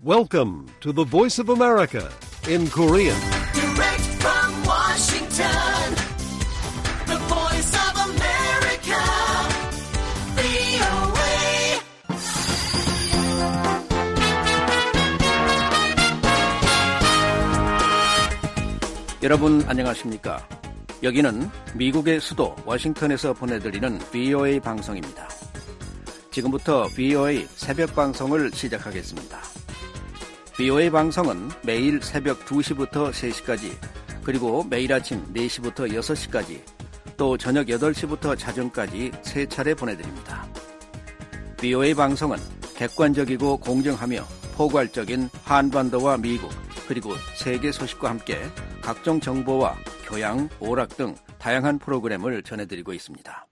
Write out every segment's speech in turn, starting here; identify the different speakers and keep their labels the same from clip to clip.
Speaker 1: Welcome to the Voice of America in Korean.
Speaker 2: Direct from Washington, the Voice of America, VOA.
Speaker 3: 여러분 안녕하십니까? 여기는 미국의 수도 워싱턴에서 보내드리는 VOA 방송입니다. 지금부터 VOA 새벽 방송을 시작하겠습니다. VOA 방송은 매일 새벽 2시부터 3시까지, 그리고 매일 아침 4시부터 6시까지, 또 저녁 8시부터 자정까지 3차례 보내드립니다. VOA 방송은 객관적이고 공정하며 포괄적인 한반도와 미국, 그리고 세계 소식과 함께 각종 정보와 교양, 오락 등 다양한 프로그램을 전해드리고 있습니다.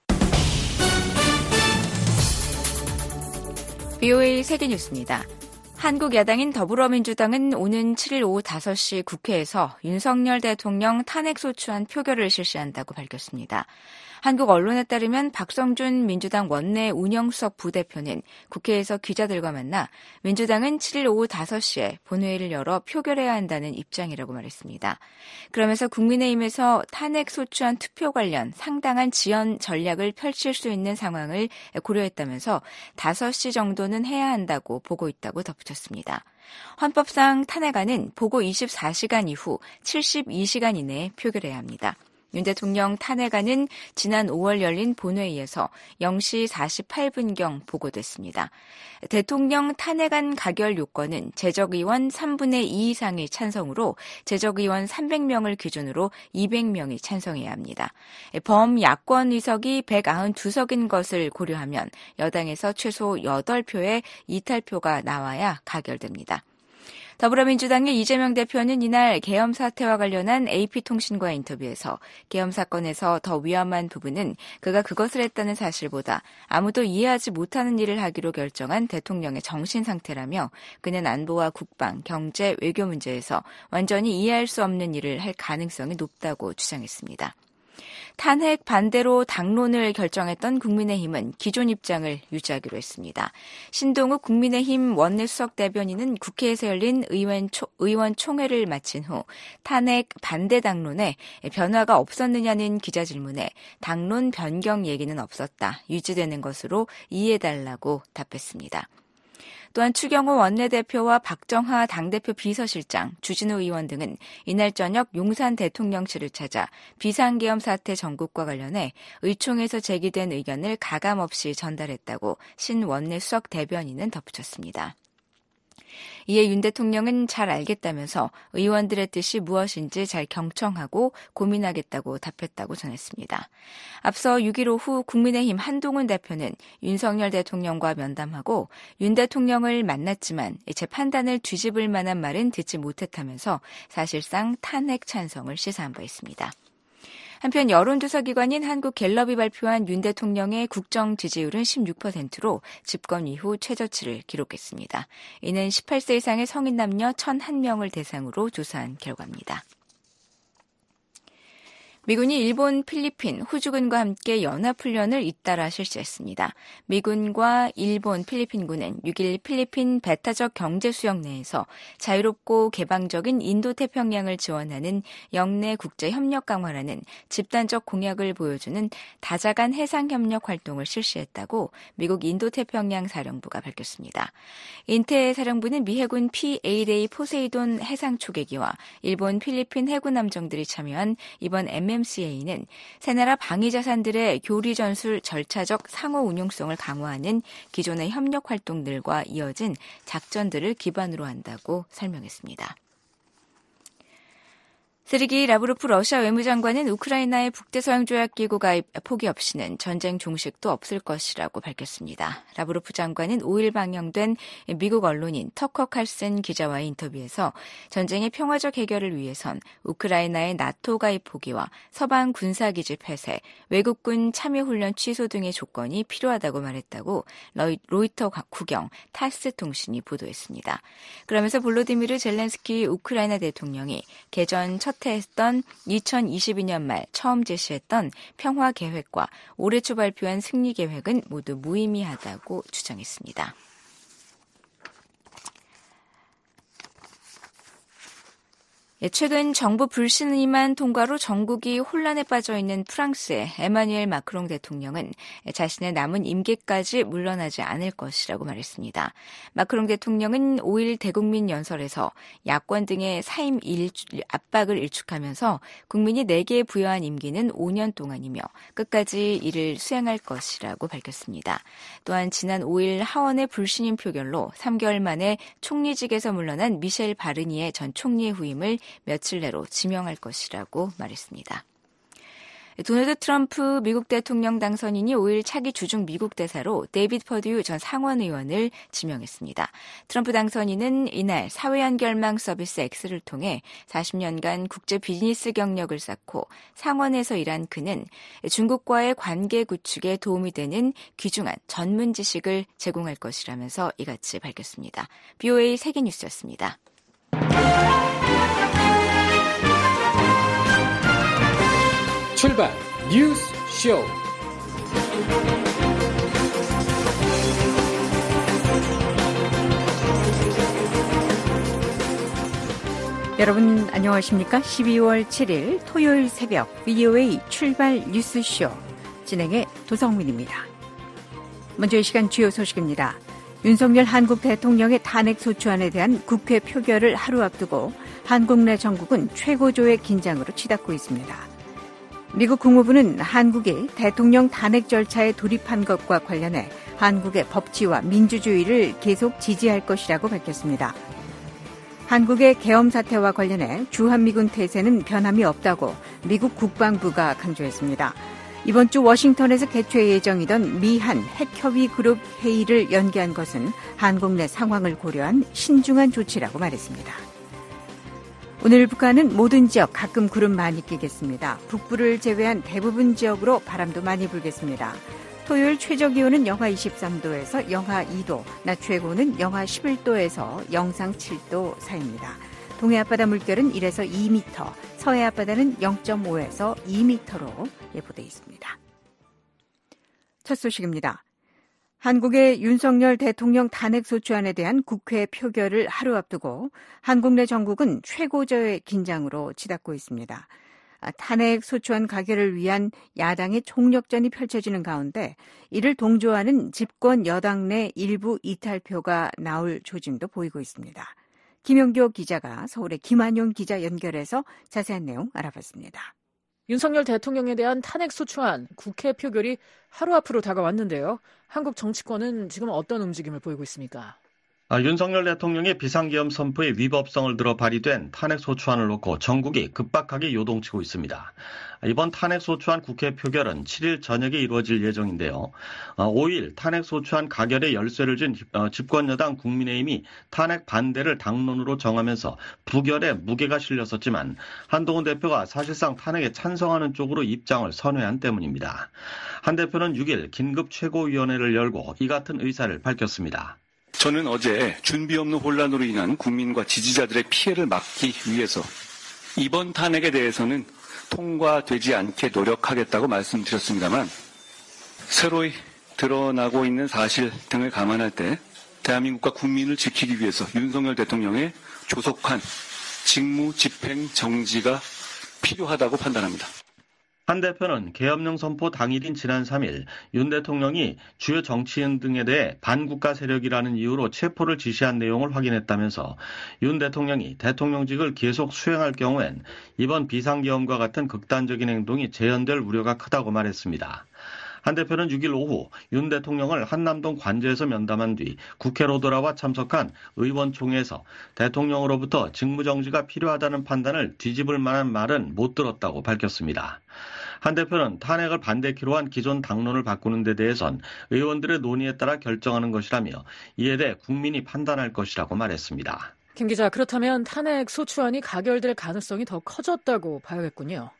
Speaker 4: VOA 세계뉴스입니다. 한국 야당인 더불어민주당은 오는 7일 오후 5시 국회에서 윤석열 대통령 탄핵소추안 표결을 실시한다고 밝혔습니다. 한국 언론에 따르면 박성준 민주당 원내 운영수석 부대표는 국회에서 기자들과 만나 민주당은 7일 오후 5시에 본회의를 열어 표결해야 한다는 입장이라고 말했습니다. 그러면서 국민의힘에서 탄핵소추안 투표 관련 상당한 지연 전략을 펼칠 수 있는 상황을 고려했다면서 5시 정도는 해야 한다고 보고 있다고 덧붙였습니다. 헌법상 탄핵안은 보고 24시간 이후 72시간 이내에 표결해야 합니다. 윤 대통령 탄핵안은 지난 5월 열린 본회의에서 0시 48분경 보고됐습니다. 대통령 탄핵안 가결 요건은 재적의원 3분의 2 이상의 찬성으로 재적의원 300명을 기준으로 200명이 찬성해야 합니다. 범야권 의석이 192석인 것을 고려하면 여당에서 최소 8표의 이탈표가 나와야 가결됩니다. 더불어민주당의 이재명 대표는 이날 계엄 사태와 관련한 AP통신과의 인터뷰에서 계엄 사건에서 더 위험한 부분은 그가 그것을 했다는 사실보다 아무도 이해하지 못하는 일을 하기로 결정한 대통령의 정신 상태라며 그는 안보와 국방, 경제, 외교 문제에서 완전히 이해할 수 없는 일을 할 가능성이 높다고 주장했습니다. 탄핵 반대로 당론을 결정했던 국민의힘은 기존 입장을 유지하기로 했습니다. 신동욱 국민의힘 원내수석 대변인은 국회에서 열린 의원총회를 마친 후 탄핵 반대 당론에 변화가 없었느냐는 기자 질문에 당론 변경 얘기는 없었다. 유지되는 것으로 이해해달라고 답했습니다. 또한 추경호 원내대표와 박정하 당대표 비서실장, 주진우 의원 등은 이날 저녁 용산 대통령실을 찾아 비상계엄 사태 전국과 관련해 의총에서 제기된 의견을 가감없이 전달했다고 신 원내수석 대변인은 덧붙였습니다. 이에 윤 대통령은 잘 알겠다면서 의원들의 뜻이 무엇인지 잘 경청하고 고민하겠다고 답했다고 전했습니다. 앞서 6일 오후 국민의힘 한동훈 대표는 윤석열 대통령과 면담하고 윤 대통령을 만났지만 제 판단을 뒤집을 만한 말은 듣지 못했다면서 사실상 탄핵 찬성을 시사한 바 있습니다. 한편 여론조사기관인 한국갤럽이 발표한 윤 대통령의 국정 지지율은 16%로 집권 이후 최저치를 기록했습니다. 이는 18세 이상의 성인 남녀 1,001명을 대상으로 조사한 결과입니다. 미군이 일본, 필리핀, 호주군과 함께 연합훈련을 잇따라 실시했습니다. 미군과 일본, 필리핀군은 6일 필리핀 배타적 경제수역 내에서 자유롭고 개방적인 인도태평양을 지원하는 영내 국제협력 강화라는 집단적 공약을 보여주는 다자간 해상협력 활동을 실시했다고 미국 인도태평양 사령부가 밝혔습니다. 인태 사령부는 미 해군 P-8A 포세이돈 해상초계기와 일본, 필리핀 해군 함정들이 참여한 이번 MMCA는 세 나라 방위자산들의 교리전술 절차적 상호 운용성을 강화하는 기존의 협력 활동들과 이어진 작전들을 기반으로 한다고 설명했습니다. 세르게이 라브로프 러시아 외무장관은 우크라이나의 북대서양조약기구 가입 포기 없이는 전쟁 종식도 없을 것이라고 밝혔습니다. 라브로프 장관은 5일 방영된 미국 언론인 터커 칼슨 기자와의 인터뷰에서 전쟁의 평화적 해결을 위해선 우크라이나의 나토 가입 포기와 서방 군사기지 폐쇄, 외국군 참여훈련 취소 등의 조건이 필요하다고 말했다고 로이터 국영 타스 통신이 보도했습니다. 그러면서 볼로디미르 젤렌스키 우크라이나 대통령이 개전 첫 해했던 2022년 말 처음 제시했던 평화 계획과 올해 초 발표한 승리 계획은 모두 무의미하다고 주장했습니다. 최근 정부 불신임안 통과로 전국이 혼란에 빠져 있는 프랑스의 에마뉘엘 마크롱 대통령은 자신의 남은 임기까지 물러나지 않을 것이라고 말했습니다. 마크롱 대통령은 5일 대국민 연설에서 야권 등의 사임 압박을 일축하면서 국민이 내게 부여한 임기는 5년 동안이며 끝까지 이를 수행할 것이라고 밝혔습니다. 또한 지난 5일 하원의 불신임 표결로 3개월 만에 총리직에서 물러난 미셸 바르니에 전 총리의 후임을 며칠 내로 지명할 것이라고 말했습니다. 도널드 트럼프 미국 대통령 당선인이 5일 차기 주중 미국 대사로 데이비드 퍼듀 전 상원 의원을 지명했습니다. 트럼프 당선인은 이날 사회연결망 서비스 X를 통해 40년간 국제 비즈니스 경력을 쌓고 상원에서 일한 그는 중국과의 관계 구축에 도움이 되는 귀중한 전문 지식을 제공할 것이라면서 이같이 밝혔습니다. BOA 세계뉴스였습니다.
Speaker 5: 출발 뉴스 쇼.
Speaker 6: 여러분 안녕하십니까? 12월 7일 토요일 새벽 VOA 출발 뉴스 쇼 진행의 도성민입니다. 먼저 이 시간 주요 소식입니다. 윤석열 한국 대통령의 탄핵소추안에 대한 국회 표결을 하루 앞두고 한국 내 전국은 최고조의 긴장으로 치닫고 있습니다. 미국 국무부는 한국이 대통령 탄핵 절차에 돌입한 것과 관련해 한국의 법치와 민주주의를 계속 지지할 것이라고 밝혔습니다. 한국의 계엄 사태와 관련해 주한미군 태세는 변함이 없다고 미국 국방부가 강조했습니다. 이번 주 워싱턴에서 개최 예정이던 미한 핵협의 그룹 회의를 연기한 것은 한국 내 상황을 고려한 신중한 조치라고 말했습니다. 오늘 북한은 모든 지역 가끔 구름 많이 끼겠습니다. 북부를 제외한 대부분 지역으로 바람도 많이 불겠습니다. 토요일 최저기온은 영하 23도에서 영하 2도, 낮 최고는 영하 11도에서 영상 7도 사이입니다. 동해 앞바다 물결은 1에서 2m, 서해 앞바다는 0.5에서 2m로 예보돼 있습니다. 첫 소식입니다. 한국의 윤석열 대통령 탄핵소추안에 대한 국회 표결을 하루 앞두고 한국 내 전국은 최고조의 긴장으로 치닫고 있습니다. 탄핵소추안 가결을 위한 야당의 총력전이 펼쳐지는 가운데 이를 동조하는 집권 여당 내 일부 이탈표가 나올 조짐도 보이고 있습니다. 김영교 기자가 서울의 김한용 기자 연결해서 자세한 내용 알아봤습니다.
Speaker 7: 윤석열 대통령에 대한 탄핵소추안 국회 표결이 하루 앞으로 다가왔는데요. 한국 정치권은 지금 어떤 움직임을 보이고 있습니까?
Speaker 8: 윤석열 대통령의 비상계엄 선포의 위법성을 들어 발의된 탄핵소추안을 놓고 전국이 급박하게 요동치고 있습니다. 이번 탄핵소추안 국회 표결은 7일 저녁에 이루어질 예정인데요. 5일 탄핵소추안 가결에 열쇠를 쥔 집권여당 국민의힘이 탄핵 반대를 당론으로 정하면서 부결에 무게가 실렸었지만 한동훈 대표가 사실상 탄핵에 찬성하는 쪽으로 입장을 선회한 때문입니다. 한 대표는 6일 긴급 최고위원회를 열고 이 같은 의사를 밝혔습니다.
Speaker 9: 저는 어제 준비 없는 혼란으로 인한 국민과 지지자들의 피해를 막기 위해서 이번 탄핵에 대해서는 통과되지 않게 노력하겠다고 말씀드렸습니다만 새로이 드러나고 있는 사실 등을 감안할 때 대한민국과 국민을 지키기 위해서 윤석열 대통령의 조속한 직무 집행 정지가 필요하다고 판단합니다.
Speaker 8: 한 대표는 계엄령 선포 당일인 지난 3일 윤 대통령이 주요 정치인 등에 대해 반국가 세력이라는 이유로 체포를 지시한 내용을 확인했다면서 윤 대통령이 대통령직을 계속 수행할 경우엔 이번 비상계엄과 같은 극단적인 행동이 재현될 우려가 크다고 말했습니다. 한 대표는 6일 오후 윤 대통령을 한남동 관저에서 면담한 뒤 국회로 돌아와 참석한 의원총회에서 대통령으로부터 직무정지가 필요하다는 판단을 뒤집을 만한 말은 못 들었다고 밝혔습니다. 한 대표는 탄핵을 반대키로 한 기존 당론을 바꾸는 데 대해선 의원들의 논의에 따라 결정하는 것이라며 이에 대해 국민이 판단할 것이라고 말했습니다.
Speaker 7: 김 기자, 그렇다면 탄핵 소추안이 가결될 가능성이 더 커졌다고 봐야겠군요.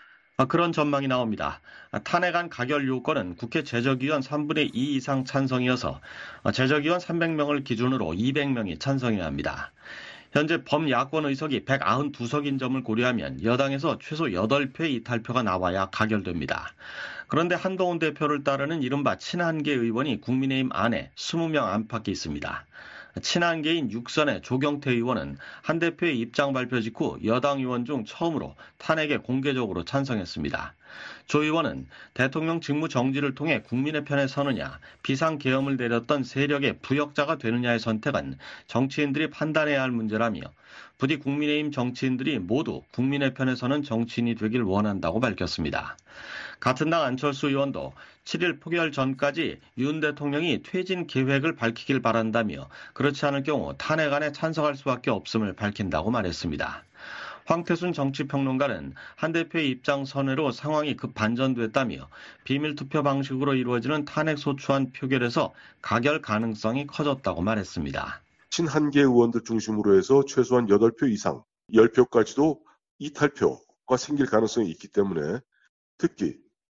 Speaker 8: 그런 전망이 나옵니다. 탄핵안 가결 요건은 국회 제적위원 3분의 2 이상 찬성이어서 제적위원 300명을 기준으로 200명이 찬성해야 합니다. 현재 범야권 의석이 192석인 점을 고려하면 여당에서 최소 8표의 이탈표가 나와야 가결됩니다. 그런데 한동훈 대표를 따르는 이른바 친한계 의원이 국민의힘 안에 20명 안팎에 있습니다. 친한계인 육선의 조경태 의원은 한 대표의 입장 발표 직후 여당 의원 중 처음으로 탄핵에 공개적으로 찬성했습니다. 조 의원은 대통령 직무 정지를 통해 국민의 편에 서느냐, 비상계엄을 내렸던 세력의 부역자가 되느냐의 선택은 정치인들이 판단해야 할 문제라며 부디 국민의힘 정치인들이 모두 국민의 편에 서는 정치인이 되길 원한다고 밝혔습니다. 같은 당 안철수 의원도 7일 표결 전까지 윤 대통령이 퇴진 계획을 밝히길 바란다며 그렇지 않을 경우 탄핵안에 찬성할 수밖에 없음을 밝힌다고 말했습니다. 황태순 정치평론가는 한 대표의 입장 선회로 상황이 급 반전됐다며 비밀투표 방식으로 이루어지는 탄핵소추안 표결에서 가결 가능성이 커졌다고 말했습니다.
Speaker 10: 친한계 의원들 중심으로 해서 최소한 8표 이상, 10표까지도 이탈표가 생길 가능성이 있기 때문에 특히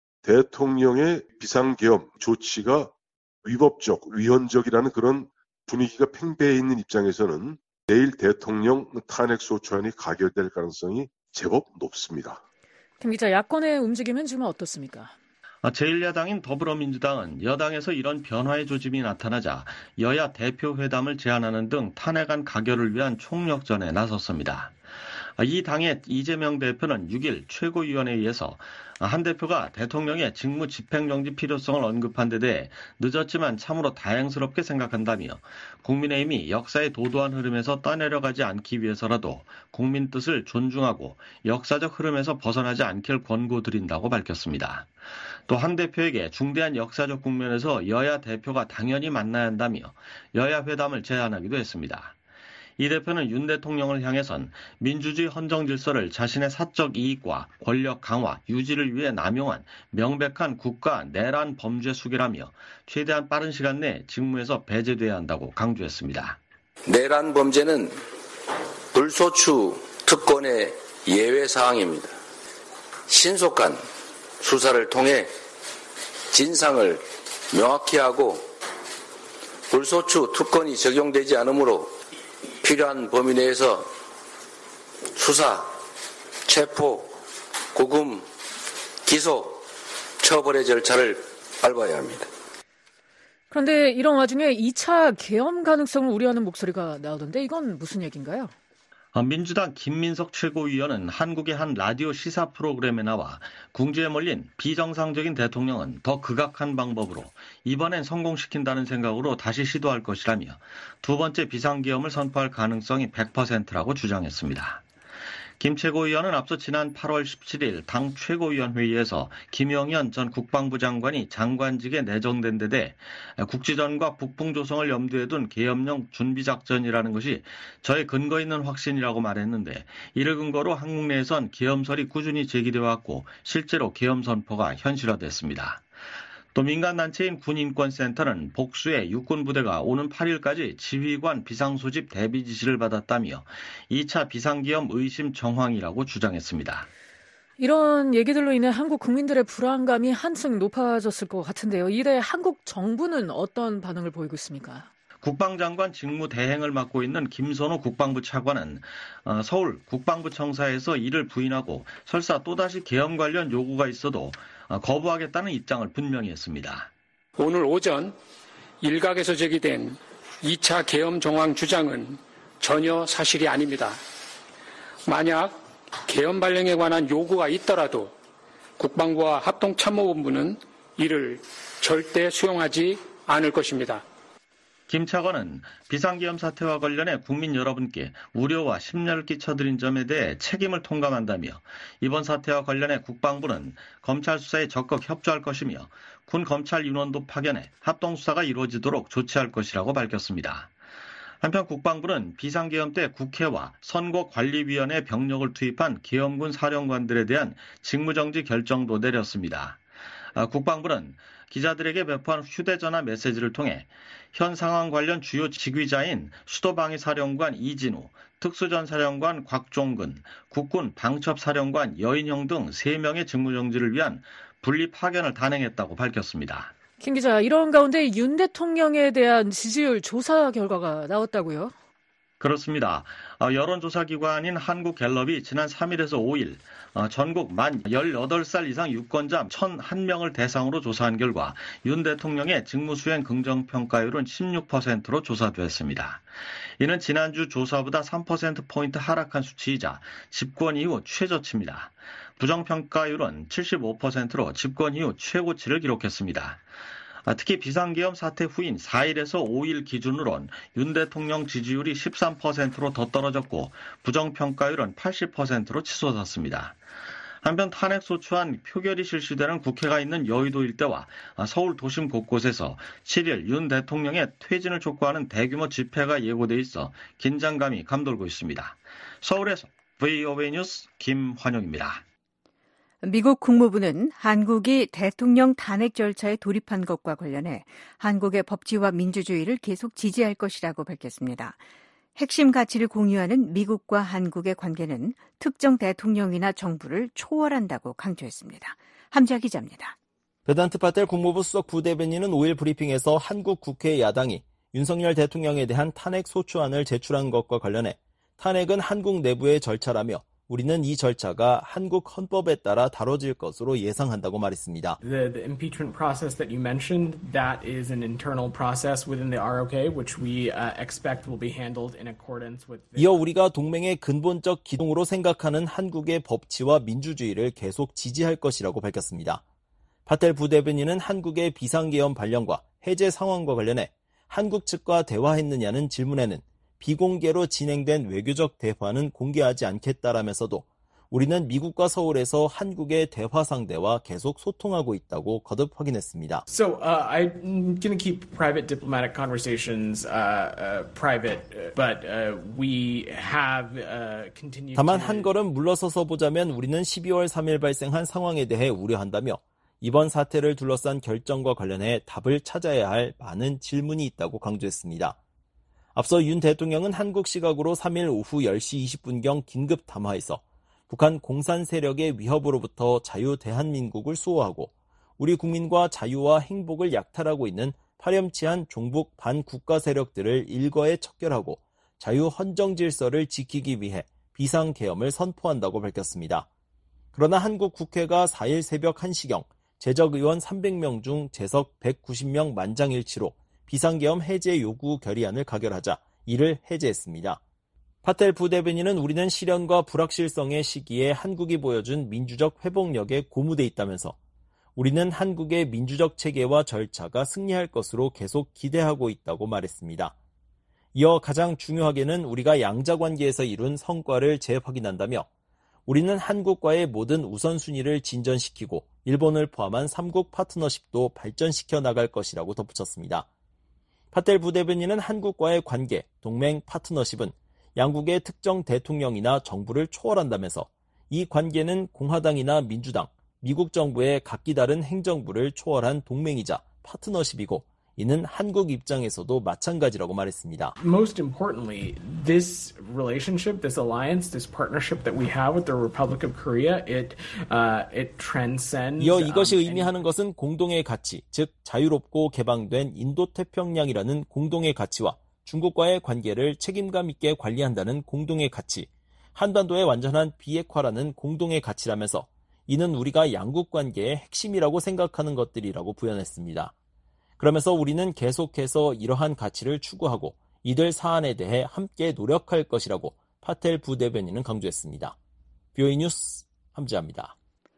Speaker 10: 대통령의 비상계엄 조치가 위법적, 위헌적이라는 그런 분위기가 팽배해 있는 입장에서는 내일 대통령 탄핵소추안이 가결될 가능성이 제법 높습니다.
Speaker 7: 김 기자, 야권의 움직임은 지금 어떻습니까?
Speaker 8: 제1야당인 더불어민주당은 여당에서 이런 변화의 조짐이 나타나자 여야 대표회담을 제안하는 등 탄핵안 가결을 위한 총력전에 나섰습니다. 이 당의 이재명 대표는 6일 최고위원회의에서 한 대표가 대통령의 직무 집행정지 필요성을 언급한 데 대해 늦었지만 참으로 다행스럽게 생각한다며 국민의힘이 역사의 도도한 흐름에서 떠내려가지 않기 위해서라도 국민 뜻을 존중하고 역사적 흐름에서 벗어나지 않길 권고드린다고 밝혔습니다. 또 한 대표에게 중대한 역사적 국면에서 여야 대표가 당연히 만나야 한다며 여야 회담을 제안하기도 했습니다. 이 대표는 윤 대통령을 향해선 민주주의 헌정 질서를 자신의 사적 이익과 권력 강화, 유지를 위해 남용한 명백한 국가 내란 범죄 수괴라며 최대한 빠른 시간 내 직무에서 배제돼야 한다고 강조했습니다.
Speaker 11: 내란 범죄는 불소추 특권의 예외 사항입니다. 신속한 수사를 통해 진상을 명확히 하고 불소추 특권이 적용되지 않으므로 필요한 범위 내에서 수사, 체포, 구금, 기소, 처벌의 절차를 밟아야 합니다.
Speaker 7: 그런데 이런 와중에 2차 계엄 가능성을 우려하는 목소리가 나오던데 이건 무슨 얘기인가요?
Speaker 8: 민주당 김민석 최고위원은 한국의 한 라디오 시사 프로그램에 나와 궁지에 몰린 비정상적인 대통령은 더 극악한 방법으로 이번엔 성공시킨다는 생각으로 다시 시도할 것이라며 두 번째 비상계엄을 선포할 가능성이 100%라고 주장했습니다. 김 최고위원은 앞서 지난 8월 17일 당 최고위원 회의에서 김영현 전 국방부 장관이 장관직에 내정된 데 대해 국지전과 북풍 조성을 염두에 둔 계엄령 준비작전이라는 것이 저의 근거 있는 확신이라고 말했는데 이를 근거로 한국 내에선 계엄설이 꾸준히 제기되어 왔고 실제로 계엄 선포가 현실화됐습니다. 또 민간단체인 군인권센터는 복수의 육군부대가 오는 8일까지 지휘관 비상소집 대비 지시를 받았다며 2차 비상계엄 의심 정황이라고 주장했습니다.
Speaker 7: 이런 얘기들로 인해 한국 국민들의 불안감이 한층 높아졌을 것 같은데요. 이래 한국 정부는 어떤 반응을 보이고 있습니까?
Speaker 8: 국방장관 직무 대행을 맡고 있는 김선호 국방부 차관은 서울 국방부청사에서 이를 부인하고 설사 또다시 계엄 관련 요구가 있어도 거부하겠다는 입장을 분명히 했습니다.
Speaker 5: 오늘 오전 일각에서 제기된 2차 계엄 정황 주장은 전혀 사실이 아닙니다. 만약 계엄 발령에 관한 요구가 있더라도 국방부와 합동참모본부는 이를 절대 수용하지 않을 것입니다.
Speaker 8: 김 차관은 비상계엄 사태와 관련해 국민 여러분께 우려와 심려를 끼쳐드린 점에 대해 책임을 통감한다며 이번 사태와 관련해 국방부는 검찰 수사에 적극 협조할 것이며 군 검찰 인원도 파견해 합동수사가 이루어지도록 조치할 것이라고 밝혔습니다. 한편 국방부는 비상계엄 때 국회와 선거관리위원회 병력을 투입한 계엄군 사령관들에 대한 직무정지 결정도 내렸습니다. 국방부는 기자들에게 배포한 휴대전화 메시지를 통해 현 상황 관련 주요 지휘자인 수도방위사령관 이진우, 특수전사령관 곽종근, 국군 방첩사령관 여인형 등 3명의 직무정지를 위한 분리 파견을 단행했다고 밝혔습니다.
Speaker 7: 김 기자, 이런 가운데 윤 대통령에 대한 지지율 조사 결과가 나왔다고요?
Speaker 8: 그렇습니다. 여론조사 기관인 한국갤럽이 지난 3일에서 5일 전국 만 18살 이상 유권자 1,001명을 대상으로 조사한 결과 윤 대통령의 직무수행 긍정평가율은 16%로 조사됐습니다. 이는 지난주 조사보다 3%포인트 하락한 수치이자 집권 이후 최저치입니다. 부정평가율은 75%로 집권 이후 최고치를 기록했습니다. 특히 비상계엄 사태 후인 4일에서 5일 기준으론 윤 대통령 지지율이 13%로 더 떨어졌고 부정평가율은 80%로 치솟았습니다. 한편 탄핵소추안 표결이 실시되는 국회가 있는 여의도 일대와 서울 도심 곳곳에서 7일 윤 대통령의 퇴진을 촉구하는 대규모 집회가 예고돼 있어 긴장감이 감돌고 있습니다. 서울에서 VOA 뉴스 김환영입니다.
Speaker 6: 미국 국무부는 한국이 대통령 탄핵 절차에 돌입한 것과 관련해 한국의 법치와 민주주의를 계속 지지할 것이라고 밝혔습니다. 핵심 가치를 공유하는 미국과 한국의 관계는 특정 대통령이나 정부를 초월한다고 강조했습니다. 함자 기자입니다.
Speaker 12: 베단트 파텔 국무부 수석 부대변인은 5일 브리핑에서 한국 국회 야당이 윤석열 대통령에 대한 탄핵 소추안을 제출한 것과 관련해 탄핵은 한국 내부의 절차라며 우리는 이 절차가 한국 헌법에 따라 다뤄질 것으로 예상한다고 말했습니다.
Speaker 13: The impeachment process that you mentioned, that is an internal process within the ROK, which we expect will be handled in accordance with.
Speaker 12: 이어 우리가 동맹의 근본적 기둥으로 생각하는 한국의 법치와 민주주의를 계속 지지할 것이라고 밝혔습니다. 파텔 부대변인은 한국의 비상계엄 발령과 해제 상황과 관련해 한국 측과 대화했느냐는 질문에는 비공개로 진행된 외교적 대화는 공개하지 않겠다라면서도 우리는 미국과 서울에서 한국의 대화 상대와 계속 소통하고 있다고 거듭 확인했습니다.
Speaker 13: So I'm going to keep private diplomatic conversations private, but we have continued.
Speaker 12: 다만 한 걸음 물러서서 보자면 우리는 12월 3일 발생한 상황에 대해 우려한다며 이번 사태를 둘러싼 결정과 관련해 답을 찾아야 할 많은 질문이 있다고 강조했습니다. 앞서 윤 대통령은 한국 시각으로 3일 오후 10시 20분경 긴급 담화에서 북한 공산 세력의 위협으로부터 자유 대한민국을 수호하고 우리 국민과 자유와 행복을 약탈하고 있는 파렴치한 종북 반국가 세력들을 일거에 척결하고 자유 헌정 질서를 지키기 위해 비상계엄을 선포한다고 밝혔습니다. 그러나 한국 국회가 4일 새벽 1시경 재적 의원 300명 중 재석 190명 만장일치로 비상계엄 해제 요구 결의안을 가결하자 이를 해제했습니다. 파텔 부대변인은 우리는 시련과 불확실성의 시기에 한국이 보여준 민주적 회복력에 고무돼 있다면서 우리는 한국의 민주적 체계와 절차가 승리할 것으로 계속 기대하고 있다고 말했습니다. 이어 가장 중요하게는 우리가 양자관계에서 이룬 성과를 재확인한다며 우리는 한국과의 모든 우선순위를 진전시키고 일본을 포함한 3국 파트너십도 발전시켜 나갈 것이라고 덧붙였습니다. 파텔 부대변인은 한국과의 관계, 동맹, 파트너십은 양국의 특정 대통령이나 정부를 초월한다면서 이 관계는 공화당이나 민주당, 미국 정부의 각기 다른 행정부를 초월한 동맹이자 파트너십이고 이는 한국 입장에서도 마찬가지라고 말했습니다.
Speaker 13: Most importantly, this relationship, this alliance, this partnership that we have with the Republic of Korea, it transcends.
Speaker 12: 이어 이것이 의미하는 것은 공동의 가치, 즉 자유롭고 개방된 인도태평양이라는 공동의 가치와 중국과의 관계를 책임감 있게 관리한다는 공동의 가치, 한반도의 완전한 비핵화라는 공동의 가치라면서 이는 우리가 양국 관계의 핵심이라고 생각하는 것들이라고 부연했습니다. 그러면서 우리는 계속해서 이러한 가치를 추구하고 이들 사안에 대해 함께 노력할 것이라고 파텔 부대변인은 강조했습니다. VOA 뉴스 함지아입니다.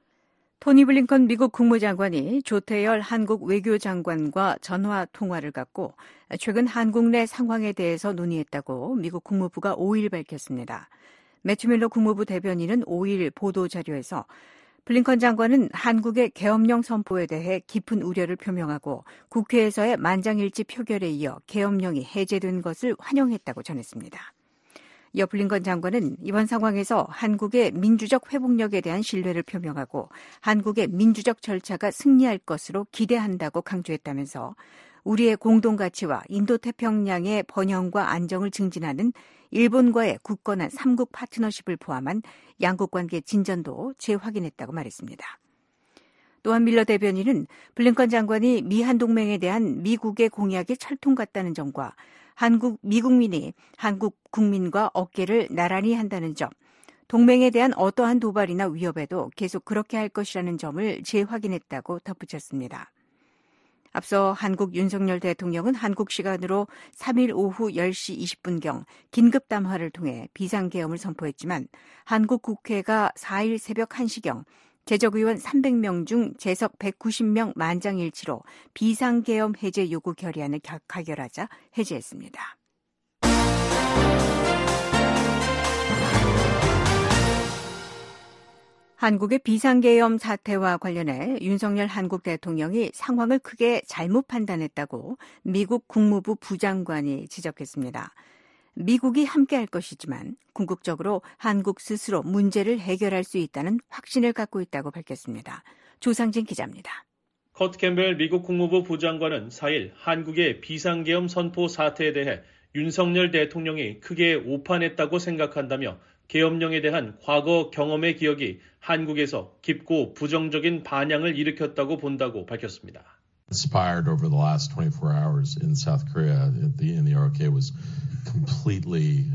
Speaker 6: 토니 블링컨 미국 국무장관이 조태열 한국 외교장관과 전화 통화를 갖고 최근 한국 내 상황에 대해서 논의했다고 미국 국무부가 5일 밝혔습니다. 매튜 밀러 국무부 대변인은 5일 보도자료에서 블링컨 장관은 한국의 계엄령 선포에 대해 깊은 우려를 표명하고 국회에서의 만장일치 표결에 이어 계엄령이 해제된 것을 환영했다고 전했습니다. 이어 블링컨 장관은 이번 상황에서 한국의 민주적 회복력에 대한 신뢰를 표명하고 한국의 민주적 절차가 승리할 것으로 기대한다고 강조했다면서 우리의 공동가치와 인도태평양의 번영과 안정을 증진하는 일본과의 굳건한 3국 파트너십을 포함한 양국 관계 진전도 재확인했다고 말했습니다. 또한 밀러 대변인은 블링컨 장관이 미한 동맹에 대한 미국의 공약이 철통 같다는 점과 미국민이 한국 국민과 어깨를 나란히 한다는 점, 동맹에 대한 어떠한 도발이나 위협에도 계속 그렇게 할 것이라는 점을 재확인했다고 덧붙였습니다. 앞서 한국 윤석열 대통령은 한국 시간으로 3일 오후 10시 20분경 긴급 담화를 통해 비상계엄을 선포했지만 한국 국회가 4일 새벽 1시경 재적의원 300명 중 재석 190명 만장일치로 비상계엄 해제 요구 결의안을 가결하자 해제했습니다. 한국의 비상계엄 사태와 관련해 윤석열 한국 대통령이 상황을 크게 잘못 판단했다고 미국 국무부 부장관이 지적했습니다. 미국이 함께할 것이지만 궁극적으로 한국 스스로 문제를 해결할 수 있다는 확신을 갖고 있다고 밝혔습니다. 조상진 기자입니다.
Speaker 14: 커트 캠벨 미국 국무부 부장관은 4일 한국의 비상계엄 선포 사태에 대해 윤석열 대통령이 크게 오판했다고 생각한다며 계엄령에 대한 과거 경험의 기억이 한국에서 깊고 부정적인 반향을 일으켰다고 본다고 밝혔습니다.
Speaker 15: Inspired over the last 24 hours in South Korea in the ROK was completely,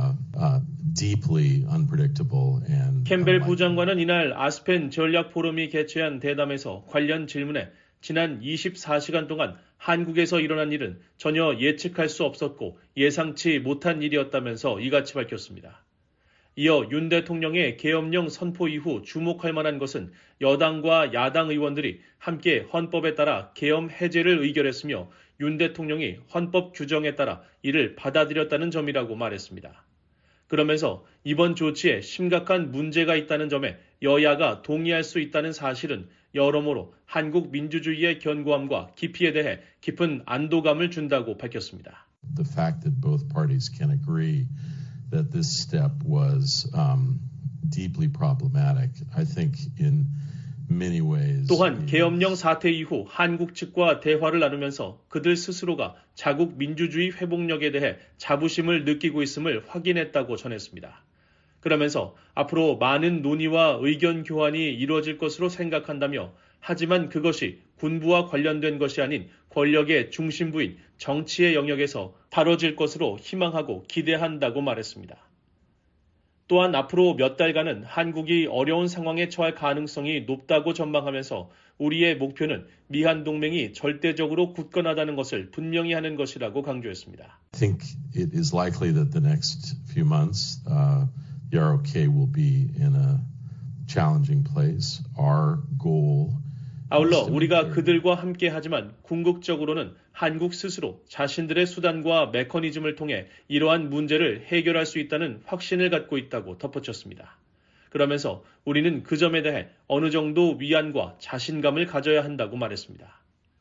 Speaker 15: deeply unpredictable and.
Speaker 14: 캠벨 부장관은 이날 아스펜 전략 포럼이 개최한 대담에서 관련 질문에 지난 24시간 동안 한국에서 일어난 일은 전혀 예측할 수 없었고 예상치 못한 일이었다면서 이같이 밝혔습니다. 이어 윤 대통령의 계엄령 선포 이후 주목할 만한 것은 여당과 야당 의원들이 함께 헌법에 따라 계엄 해제를 의결했으며 윤 대통령이 헌법 규정에 따라 이를 받아들였다는 점이라고 말했습니다. 그러면서 이번 조치에 심각한 문제가 있다는 점에 여야가 동의할 수 있다는 사실은 여러모로 한국 민주주의의 견고함과 깊이에 대해 깊은 안도감을 준다고 밝혔습니다.
Speaker 15: The fact that both parties can agree that this step was deeply problematic, I think in many ways.
Speaker 14: 또한 계엄령 사태 이후 한국 측과 대화를 나누면서 그들 스스로가 자국 민주주의 회복력에 대해 자부심을 느끼고 있음을 확인했다고 전했습니다. 그러면서 앞으로 많은 논의와 의견 교환이 이루어질 것으로 생각한다며 하지만 그것이 군부와 관련된 것이 아닌 권력의 중심부인 정치의 영역에서 다뤄질 것으로 희망하고 기대한다고 말했습니다. 또한 앞으로 몇 달간은 한국이 어려운 상황에 처할 가능성이 높다고 전망하면서 우리의 목표는 미한 동맹이 절대적으로 굳건하다는 것을 분명히 하는 것이라고 강조했습니다.
Speaker 15: I think it is likely that the next few months the ROK will be in a challenging place. Our goal
Speaker 14: 아울러 우리가 그들과 함께 하지만 궁극적으로는 한국 스스로 자신들의 수단과 메커니즘을 통해 이러한 문제를 해결할 수 있다는 확신을 갖고 있다고 덧붙였습니다. 그러면서 우리는 그 점에 대해 어느 정도 위안과 자신감을 가져야 한다고 말했습니다.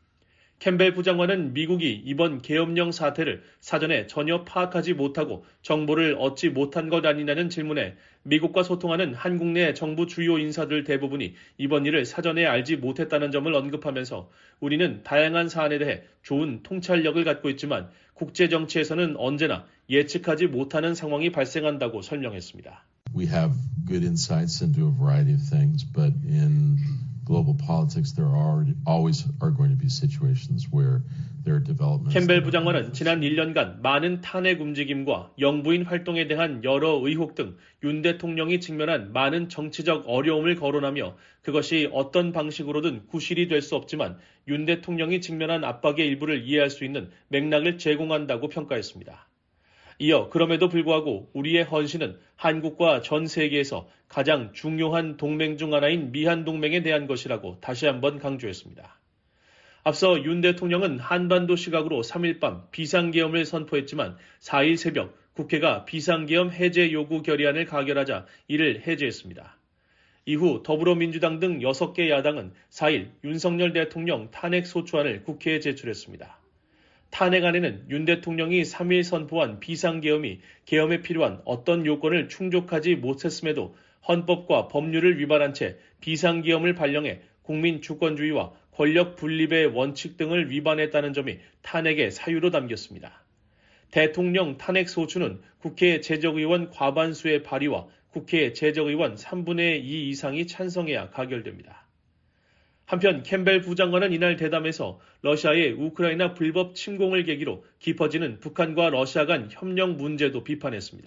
Speaker 14: 캠벨 부장관은 미국이 이번 계엄령 사태를 사전에 전혀 파악하지 못하고 정보를 얻지 못한 것 아니냐는 질문에 미국과 소통하는 한국 내 정부 주요 인사들 대부분이 이번 일을 사전에 알지 못했다는 점을 언급하면서 우리는 다양한 사안에 대해 좋은 통찰력을 갖고 있지만 국제 정치에서는 언제나 예측하지 못하는 상황이 발생한다고 설명했습니다.
Speaker 15: We have good insights into a variety of things, but in global politics, there always are going to be situations where there are developments.
Speaker 14: 캠벨 부장관은 지난 1년간 많은 탄핵 움직임과 영부인 활동에 대한 여러 의혹 등 윤 대통령이 직면한 많은 정치적 어려움을 거론하며 그것이 어떤 방식으로든 구실이 될 수 없지만 윤 대통령이 직면한 압박의 일부를 이해할 수 있는 맥락을 제공한다고 평가했습니다. 이어 그럼에도 불구하고 우리의 헌신은 한국과 전 세계에서 가장 중요한 동맹 중 하나인 미한 동맹에 대한 것이라고 다시 한번 강조했습니다. 앞서 윤 대통령은 한반도 시각으로 3일 밤 비상계엄을 선포했지만 4일 새벽 국회가 비상계엄 해제 요구 결의안을 가결하자 이를 해제했습니다. 이후 더불어민주당 등 6개 야당은 4일 윤석열 대통령 탄핵소추안을 국회에 제출했습니다. 탄핵안에는 윤 대통령이 3일 선포한 비상계엄이 계엄에 필요한 어떤 요건을 충족하지 못했음에도 헌법과 법률을 위반한 채 비상계엄을 발령해 국민 주권주의와 권력 분립의 원칙 등을 위반했다는 점이 탄핵의 사유로 담겼습니다. 대통령 탄핵소추는 국회 제적의원 과반수의 발의와 국회 제적의원 3분의 2 이상이 찬성해야 가결됩니다. 한편 캠벨 부장관은 이날 대담에서 러시아의 우크라이나 불법 침공을 계기로 깊어지는 북한과 러시아 간 협력 문제도 비판했습니다.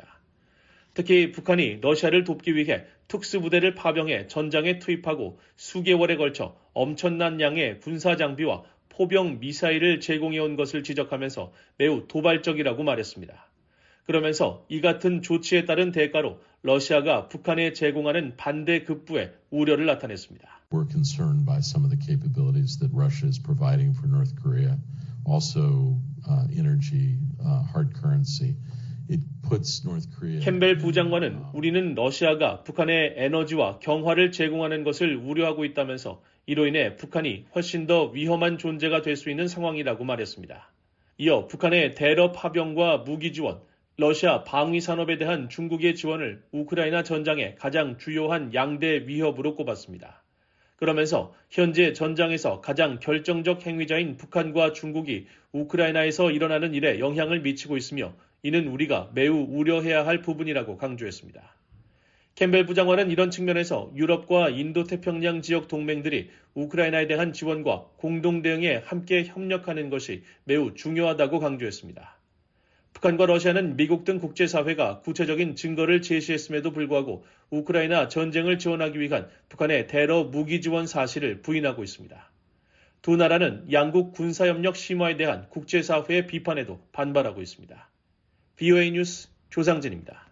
Speaker 14: 특히 북한이 러시아를 돕기 위해 특수부대를 파병해 전장에 투입하고 수개월에 걸쳐 엄청난 양의 군사장비와 포병 미사일을 제공해온 것을 지적하면서 매우 도발적이라고 말했습니다. 그러면서 이 같은 조치에 따른 대가로 러시아가 북한에 제공하는 반대 급부에 우려를 나타냈습니다.
Speaker 15: We're concerned by some of the capabilities that Russia is providing for North Korea, also energy, hard currency. It puts North Korea.
Speaker 14: 캠벨 부장관은 우리는 러시아가 북한에 에너지와 경화를 제공하는 것을 우려하고 있다면서 이로 인해 북한이 훨씬 더 위험한 존재가 될 수 있는 상황이라고 말했습니다. 이어 북한의 대러 파병과 무기 지원, 러시아 방위 산업에 대한 중국의 지원을 우크라이나 전장의 가장 주요한 양대 위협으로 꼽았습니다. 그러면서 현재 전장에서 가장 결정적 행위자인 북한과 중국이 우크라이나에서 일어나는 일에 영향을 미치고 있으며 이는 우리가 매우 우려해야 할 부분이라고 강조했습니다. 캠벨 부장관은 이런 측면에서 유럽과 인도태평양 지역 동맹들이 우크라이나에 대한 지원과 공동 대응에 함께 협력하는 것이 매우 중요하다고 강조했습니다. 북한과 러시아는 미국 등 국제사회가 구체적인 증거를 제시했음에도 불구하고 우크라이나 전쟁을 지원하기 위한 북한의 대러 무기 지원 사실을 부인하고 있습니다. 두 나라는 양국 군사협력 심화에 대한 국제사회의 비판에도 반발하고 있습니다. VOA 뉴스 조상진입니다.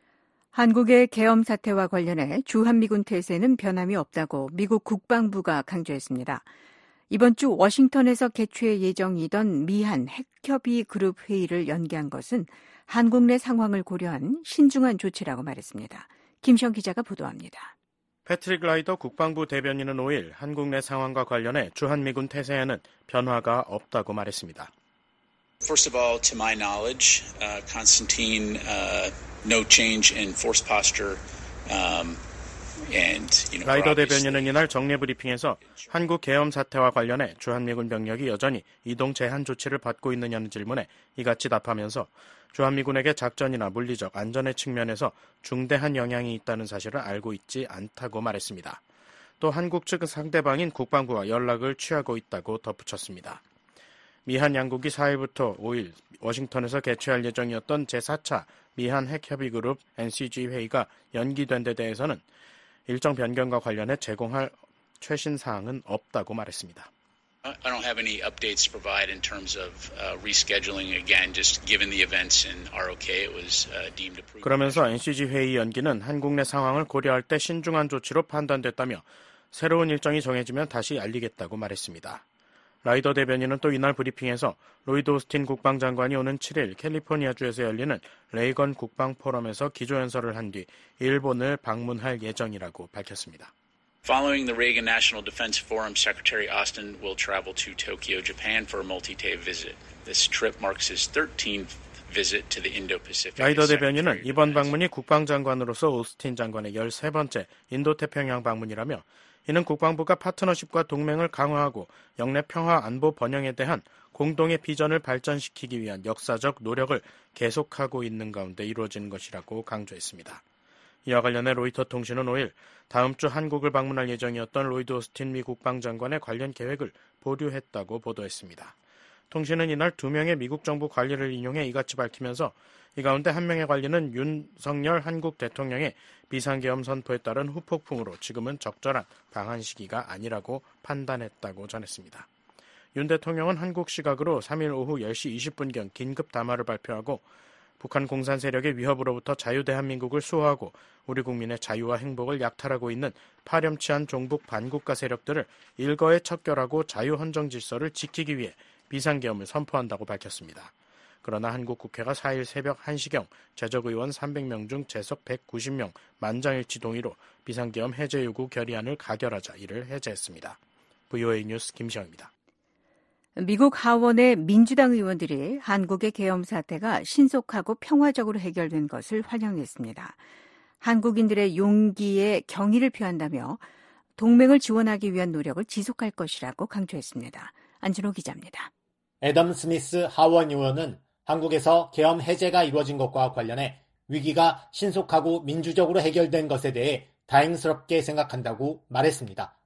Speaker 6: 한국의 계엄 사태와 관련해 주한미군 태세는 변함이 없다고 미국 국방부가 강조했습니다. 이번 주 워싱턴에서 개최 예정이던 미한 핵협의 그룹 회의를 연기한 것은 한국 내 상황을 고려한 신중한 조치라고 말했습니다. 김시영 기자가 보도합니다.
Speaker 16: 패트릭 라이더 국방부 대변인은 5일 한국 내 상황과 관련해 주한미군 태세에는 변화가 없다고 말했습니다.
Speaker 17: First of all, to my knowledge, Constantine, no change in force posture.
Speaker 16: 라이더 대변인은 이날 정례 브리핑에서 한국 계엄 사태와 관련해 주한미군 병력이 여전히 이동 제한 조치를 받고 있느냐는 질문에 이같이 답하면서 주한미군에게 작전이나 물리적 안전의 측면에서 중대한 영향이 있다는 사실을 알고 있지 않다고 말했습니다. 또 한국 측 상대방인 국방부와 연락을 취하고 있다고 덧붙였습니다. 미한 양국이 4일부터 5일 워싱턴에서 개최할 예정이었던 제4차 미한 핵협의그룹 NCG 회의가 연기된 데 대해서는 일정 변경과 관련해 제공할 최신 사항은 없다고 말했습니다.
Speaker 17: I don't have any updates to provide in terms of rescheduling again, just given the events in ROK, it was deemed approved.
Speaker 16: 그러면서 NCG 회의 연기는 한국 내 상황을 고려할 때 신중한 조치로 판단됐다며 새로운 일정이 정해지면 다시 알리겠다고 말했습니다. 라이더 대변인은 또 이날 브리핑에서 로이드 오스틴 국방장관이 오는 7일 캘리포니아주에서 열리는 레이건 국방포럼에서 기조연설을 한 뒤 일본을 방문할 예정이라고 밝혔습니다.
Speaker 17: Following the Reagan National Defense Forum, Secretary Austin will travel to Tokyo, Japan for a multi-day visit. This trip marks his 13th visit to the Indo-Pacific.
Speaker 16: 라이더 대변인은 이번 방문이 국방장관으로서 오스틴 장관의 13번째 인도태평양 방문이라며 이는 국방부가 파트너십과 동맹을 강화하고 영내 평화 안보 번영에 대한 공동의 비전을 발전시키기 위한 역사적 노력을 계속하고 있는 가운데 이루어진 것이라고 강조했습니다. 이와 관련해 로이터 통신은 5일 다음 주 한국을 방문할 예정이었던 로이드 오스틴 미 국방장관의 관련 계획을 보류했다고 보도했습니다. 통신은 이날 2명의 미국 정부 관리를 인용해 이같이 밝히면서 이 가운데 한 명의 관리는 윤석열 한국 대통령의 비상계엄 선포에 따른 후폭풍으로 지금은 적절한 방한 시기가 아니라고 판단했다고 전했습니다. 윤 대통령은 한국 시각으로 3일 오후 10시 20분경 긴급 담화를 발표하고 북한 공산 세력의 위협으로부터 자유대한민국을 수호하고 우리 국민의 자유와 행복을 약탈하고 있는 파렴치한 종북 반국가 세력들을 일거에 척결하고 자유헌정 질서를 지키기 위해 비상계엄을 선포한다고 밝혔습니다. 그러나 한국 국회가 4일 새벽 1시경 재적의원 300명 중 재석 190명 만장일치 동의로 비상계엄 해제 요구 결의안을 가결하자 이를 해제했습니다. VOA 뉴스 김시영입니다.
Speaker 6: 미국 하원의 민주당 의원들이 한국의 계엄 사태가 신속하고 평화적으로 해결된 것을 환영했습니다. 한국인들의 용기에 경의를 표한다며 동맹을 지원하기 위한 노력을 지속할 것이라고 강조했습니다. 안진호 기자입니다.
Speaker 18: 애덤 스미스 하원 의원은 한국에서 계엄 해제가 이루어진 것과 관련해 위기가 신속하고 민주적으로 해결된 것에 대해 다행스럽게 생각한다고 말했습니다.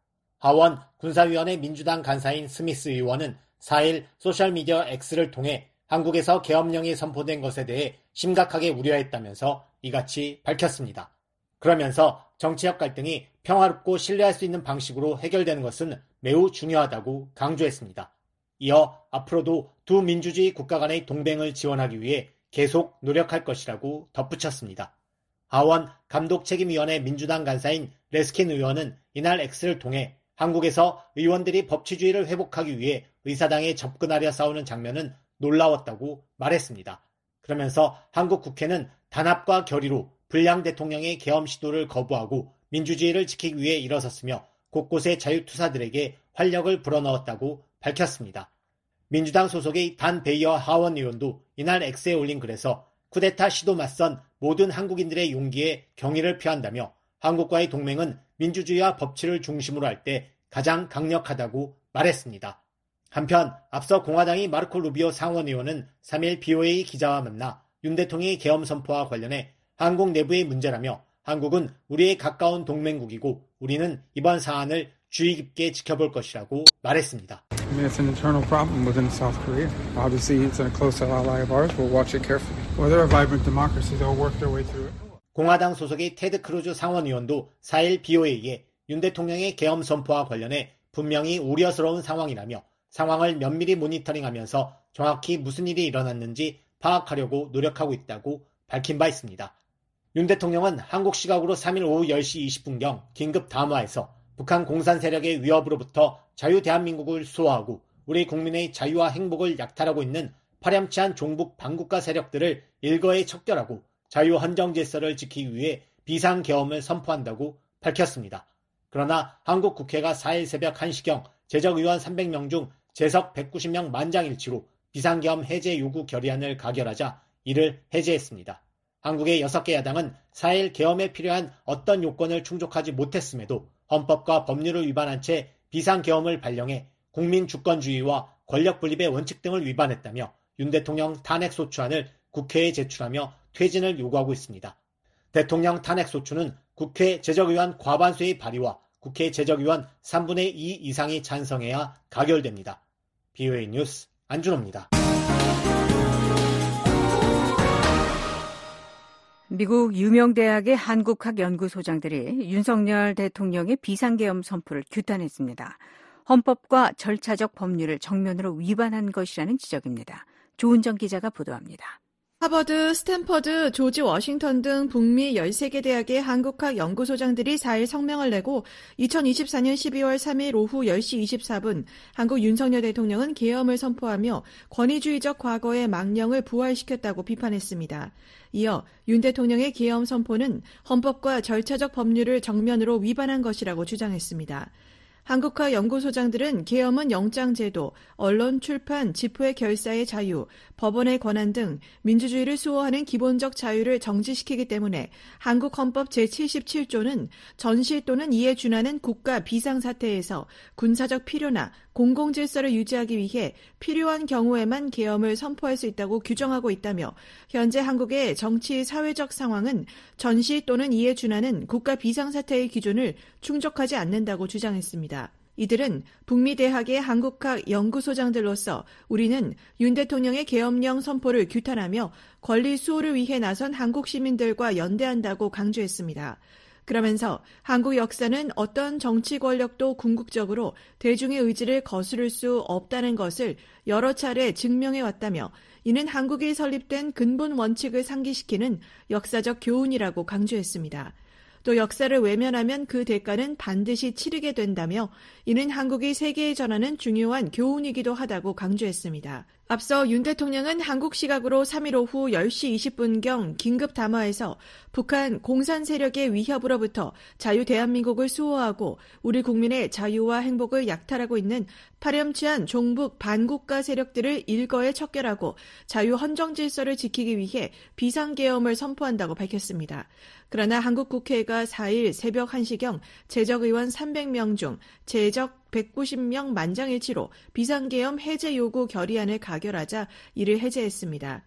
Speaker 18: 하원 군사위원회 민주당 간사인 스미스 의원은 4일 소셜미디어 X를 통해 한국에서 계엄령이 선포된 것에 대해 심각하게 우려했다면서 이같이 밝혔습니다. 그러면서 정치적 갈등이 평화롭고 신뢰할 수 있는 방식으로 해결되는 것은 매우 중요하다고 강조했습니다. 이어 앞으로도 두 민주주의 국가 간의 동맹을 지원하기 위해 계속 노력할 것이라고 덧붙였습니다. 하원 감독책임위원회 민주당 간사인 레스킨 의원은 이날 X를 통해 한국에서 의원들이 법치주의를 회복하기 위해 의사당에 접근하려 싸우는 장면은 놀라웠다고 말했습니다. 그러면서 한국 국회는 단합과 결의로 불량 대통령의 계엄 시도를 거부하고 민주주의를 지키기 위해 일어섰으며 곳곳의 자유투사들에게 활력을 불어넣었다고 밝혔습니다. 민주당 소속의 단 베이어 하원 의원도 이날 X에 올린 글에서 쿠데타 시도 맞선 모든 한국인들의 용기에 경의를 표한다며 한국과의 동맹은 민주주의와 법치를 중심으로 할 때 가장 강력하다고 말했습니다. 한편 앞서 공화당의 마르코 루비오 상원의원은 3일 BOA 기자와 만나 윤 대통령의 계엄 선포와 관련해 한국 내부의 문제라며 한국은 우리의 가까운 동맹국이고 우리는 이번 사안을 주의 깊게 지켜볼 것이라고 말했습니다.
Speaker 19: I mean, it's an internal problem within South Korea. Obviously, it's a close ally of ours. We'll watch it carefully. Well, they're a vibrant democracy. They'll work their way through it.
Speaker 18: 공화당 소속의 테드 크루즈 상원의원도 4일 BOA에 윤 대통령의 계엄 선포와 관련해 분명히 우려스러운 상황이라며 상황을 면밀히 모니터링하면서 정확히 무슨 일이 일어났는지 파악하려고 노력하고 있다고 밝힌 바 있습니다. 윤 대통령은 한국 시각으로 3일 오후 10시 20분경 긴급 담화에서 북한 공산 세력의 위협으로부터 자유 대한민국을 수호하고 우리 국민의 자유와 행복을 약탈하고 있는 파렴치한 종북 반국가 세력들을 일거에 척결하고 자유 헌정 질서를 지키기 위해 비상계엄을 선포한다고 밝혔습니다. 그러나 한국 국회가 4일 새벽 1시경 제적의원 300명 중 재석 190명 만장일치로 비상계엄 해제 요구 결의안을 가결하자 이를 해제했습니다. 한국의 6개 야당은 4일 계엄에 필요한 어떤 요건을 충족하지 못했음에도 헌법과 법률을 위반한 채 비상계엄을 발령해 국민 주권주의와 권력분립의 원칙 등을 위반했다며 윤 대통령 탄핵소추안을 국회에 제출하며 퇴진을 요구하고 있습니다. 대통령 탄핵소추는 국회 제적의원 과반수의 발의와 국회 제적의원 3분의 2 이상이 찬성해야 가결됩니다. BOA 뉴스 안준호입니다.
Speaker 6: 미국 유명 대학의 한국학 연구소장들이 윤석열 대통령의 비상계엄 선포를 규탄했습니다. 헌법과 절차적 법률을 정면으로 위반한 것이라는 지적입니다. 조은정 기자가 보도합니다.
Speaker 20: 하버드, 스탠퍼드, 조지 워싱턴 등 북미 13개 대학의 한국학 연구소장들이 4일 성명을 내고 2024년 12월 3일 오후 10시 24분 한국 윤석열 대통령은 계엄을 선포하며 권위주의적 과거의 망령을 부활시켰다고 비판했습니다. 이어 윤 대통령의 계엄 선포는 헌법과 절차적 법률을 정면으로 위반한 것이라고 주장했습니다. 한국학 연구소장들은 계엄은 영장제도, 언론, 출판, 집회 결사의 자유, 법원의 권한 등 민주주의를 수호하는 기본적 자유를 정지시키기 때문에 한국 헌법 제77조는 전시 또는 이에 준하는 국가 비상사태에서 군사적 필요나 공공질서를 유지하기 위해 필요한 경우에만 계엄을 선포할 수 있다고 규정하고 있다며 현재 한국의 정치 사회적 상황은 전시 또는 이에 준하는 국가 비상사태의 기준을 충족하지 않는다고 주장했습니다. 이들은 북미 대학의 한국학 연구소장들로서 우리는 윤 대통령의 계엄령 선포를 규탄하며 권리 수호를 위해 나선 한국 시민들과 연대한다고 강조했습니다. 그러면서 한국 역사는 어떤 정치 권력도 궁극적으로 대중의 의지를 거스를 수 없다는 것을 여러 차례 증명해왔다며 이는 한국이 설립된 근본 원칙을 상기시키는 역사적 교훈이라고 강조했습니다. 또 역사를 외면하면 그 대가는 반드시 치르게 된다며 이는 한국이 세계에 전하는 중요한 교훈이기도 하다고 강조했습니다. 앞서 윤 대통령은 한국 시각으로 3일 오후 10시 20분경 긴급 담화에서 북한 공산 세력의 위협으로부터 자유 대한민국을 수호하고 우리 국민의 자유와 행복을 약탈하고 있는 파렴치한 종북 반국가 세력들을 일거에 척결하고 자유 헌정 질서를 지키기 위해 비상계엄을 선포한다고 밝혔습니다. 그러나 한국 국회가 4일 새벽 1시경 제적 의원 300명 중 제적 190명 만장일치로 비상계엄 해제 요구 결의안을 가결하자 이를 해제했습니다.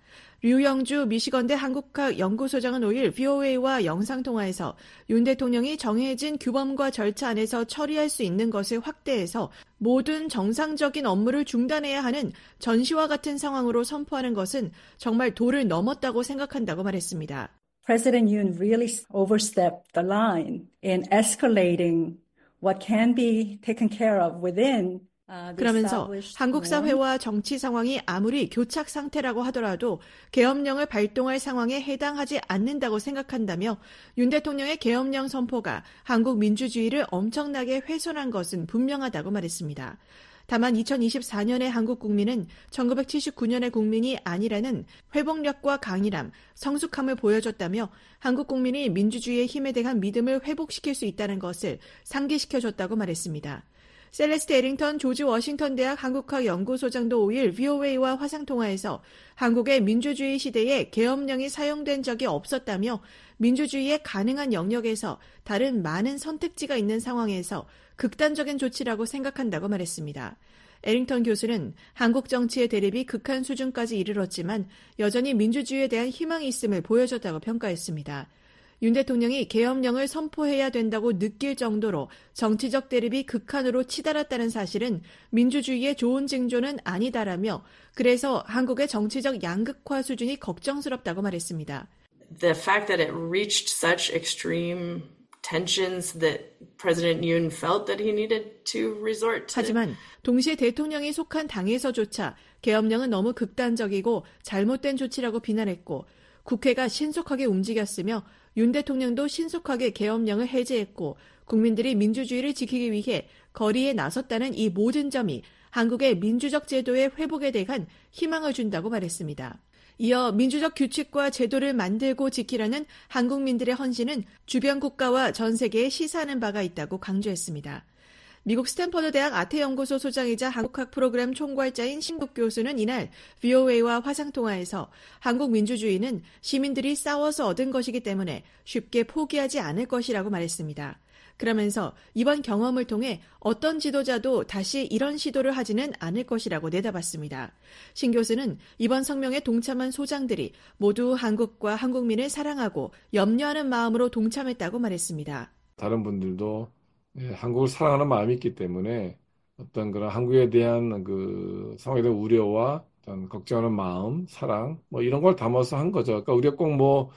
Speaker 20: 류영주 미시건대 한국학 연구소장은 5일 VOA와 영상통화에서 윤 대통령이 정해진 규범과 절차 안에서 처리할 수 있는 것을 확대해서 모든 정상적인 업무를 중단해야 하는 전시와 같은 상황으로 선포하는 것은 정말 도를 넘었다고 생각한다고 말했습니다.
Speaker 21: President Yoon really overstepped the line in escalating what can be taken care of within
Speaker 20: 그러면서 한국 사회와 정치 상황이 아무리 교착 상태라고 하더라도 계엄령을 발동할 상황에 해당하지 않는다고 생각한다며 윤 대통령의 계엄령 선포가 한국 민주주의를 엄청나게 훼손한 것은 분명하다고 말했습니다. 다만 2024년의 한국 국민은 1979년의 국민이 아니라는 회복력과 강인함, 성숙함을 보여줬다며 한국 국민이 민주주의의 힘에 대한 믿음을 회복시킬 수 있다는 것을 상기시켜줬다고 말했습니다. 셀레스트 에링턴 조지 워싱턴 대학 한국학 연구소장도 5일 VOA와 화상통화에서 한국의 민주주의 시대에 계엄령이 사용된 적이 없었다며 민주주의의 가능한 영역에서 다른 많은 선택지가 있는 상황에서 극단적인 조치라고 생각한다고 말했습니다. 에링턴 교수는 한국 정치의 대립이 극한 수준까지 이르렀지만 여전히 민주주의에 대한 희망이 있음을 보여줬다고 평가했습니다. 윤 대통령이 계엄령을 선포해야 된다고 느낄 정도로 정치적 대립이 극한으로 치달았다는 사실은 민주주의의 좋은 징조는 아니다라며 그래서 한국의 정치적 양극화 수준이 걱정스럽다고 말했습니다.
Speaker 22: The fact that it reached such extreme tensions that President Yoon felt that he needed to resort to.
Speaker 20: 하지만 동시에 대통령이 속한 당에서조차 계엄령은 너무 극단적이고 잘못된 조치라고 비난했고 국회가 신속하게 움직였으며 윤 대통령도 신속하게 계엄령을 해제했고 국민들이 민주주의를 지키기 위해 거리에 나섰다는 이 모든 점이 한국의 민주적 제도의 회복에 대한 희망을 준다고 말했습니다. 이어 민주적 규칙과 제도를 만들고 지키려는 한국민들의 헌신은 주변 국가와 전 세계에 시사하는 바가 있다고 강조했습니다. 미국 스탠퍼드 대학 아태연구소 소장이자 한국학 프로그램 총괄자인 신국 교수는 이날 VOA와 화상통화에서 한국 민주주의는 시민들이 싸워서 얻은 것이기 때문에 쉽게 포기하지 않을 것이라고 말했습니다. 그러면서 이번 경험을 통해 어떤 지도자도 다시 이런 시도를 하지는 않을 것이라고 내다봤습니다. 신 교수는 이번 성명에 동참한 소장들이 모두 한국과 한국민을 사랑하고 염려하는 마음으로 동참했다고 말했습니다.
Speaker 23: 다른 분들도 한국을 사랑하는 마음이 있기 때문에 어떤 그런 한국에 대한 그 상황에 대한 우려와 어떤 걱정하는 마음, 사랑 이런 걸 담아서 한 거죠. 그러니까 우리가 꼭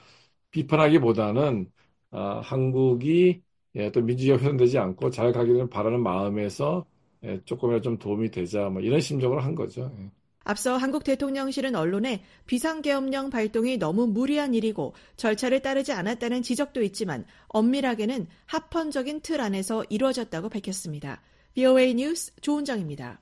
Speaker 23: 비판하기보다는 한국이 또 민주주의가 훼손되지 않고 잘 가기를 바라는 마음에서 조금이라도 좀 도움이 되자 이런 심정으로 한 거죠.
Speaker 20: 앞서 한국 대통령실은 언론에 비상계엄령 발동이 너무 무리한 일이고 절차를 따르지 않았다는 지적도 있지만 엄밀하게는 합헌적인 틀 안에서 이루어졌다고 밝혔습니다. VOA 뉴스 조은정입니다.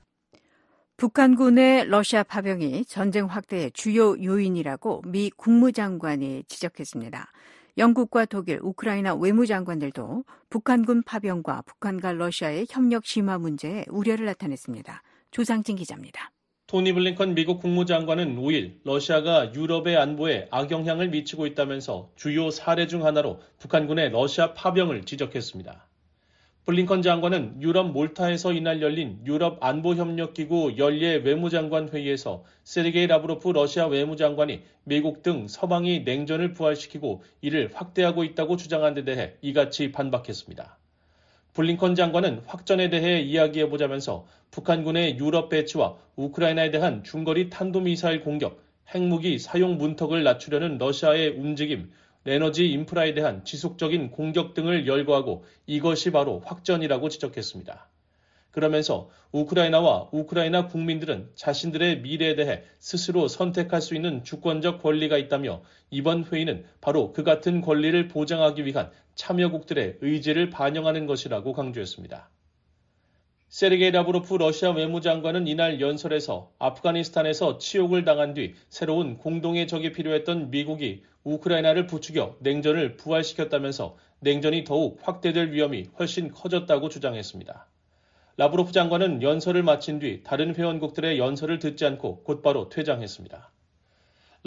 Speaker 6: 북한군의 러시아 파병이 전쟁 확대의 주요 요인이라고 미 국무장관이 지적했습니다. 영국과 독일, 우크라이나 외무장관들도 북한군 파병과 북한과 러시아의 협력 심화 문제에 우려를 나타냈습니다. 조상진 기자입니다.
Speaker 14: 토니 블링컨 미국 국무장관은 5일 러시아가 유럽의 안보에 악영향을 미치고 있다면서 주요 사례 중 하나로 북한군의 러시아 파병을 지적했습니다. 블링컨 장관은 유럽 몰타에서 이날 열린 유럽 안보협력기구 연례 외무장관 회의에서 세르게이 라브로프 러시아 외무장관이 미국 등 서방이 냉전을 부활시키고 이를 확대하고 있다고 주장한 데 대해 이같이 반박했습니다. 블링컨 장관은 확전에 대해 이야기해보자면서 북한군의 유럽 배치와 우크라이나에 대한 중거리 탄도미사일 공격, 핵무기 사용 문턱을 낮추려는 러시아의 움직임, 에너지 인프라에 대한 지속적인 공격 등을 열거하고 이것이 바로 확전이라고 지적했습니다. 그러면서 우크라이나와 우크라이나 국민들은 자신들의 미래에 대해 스스로 선택할 수 있는 주권적 권리가 있다며 이번 회의는 바로 그 같은 권리를 보장하기 위한 참여국들의 의지를 반영하는 것이라고 강조했습니다. 세르게이 라브로프 러시아 외무장관은 이날 연설에서 아프가니스탄에서 치욕을 당한 뒤 새로운 공동의 적이 필요했던 미국이 우크라이나를 부추겨 냉전을 부활시켰다면서 냉전이 더욱 확대될 위험이 훨씬 커졌다고 주장했습니다. 라브로프 장관은 연설을 마친 뒤 다른 회원국들의 연설을 듣지 않고 곧바로 퇴장했습니다.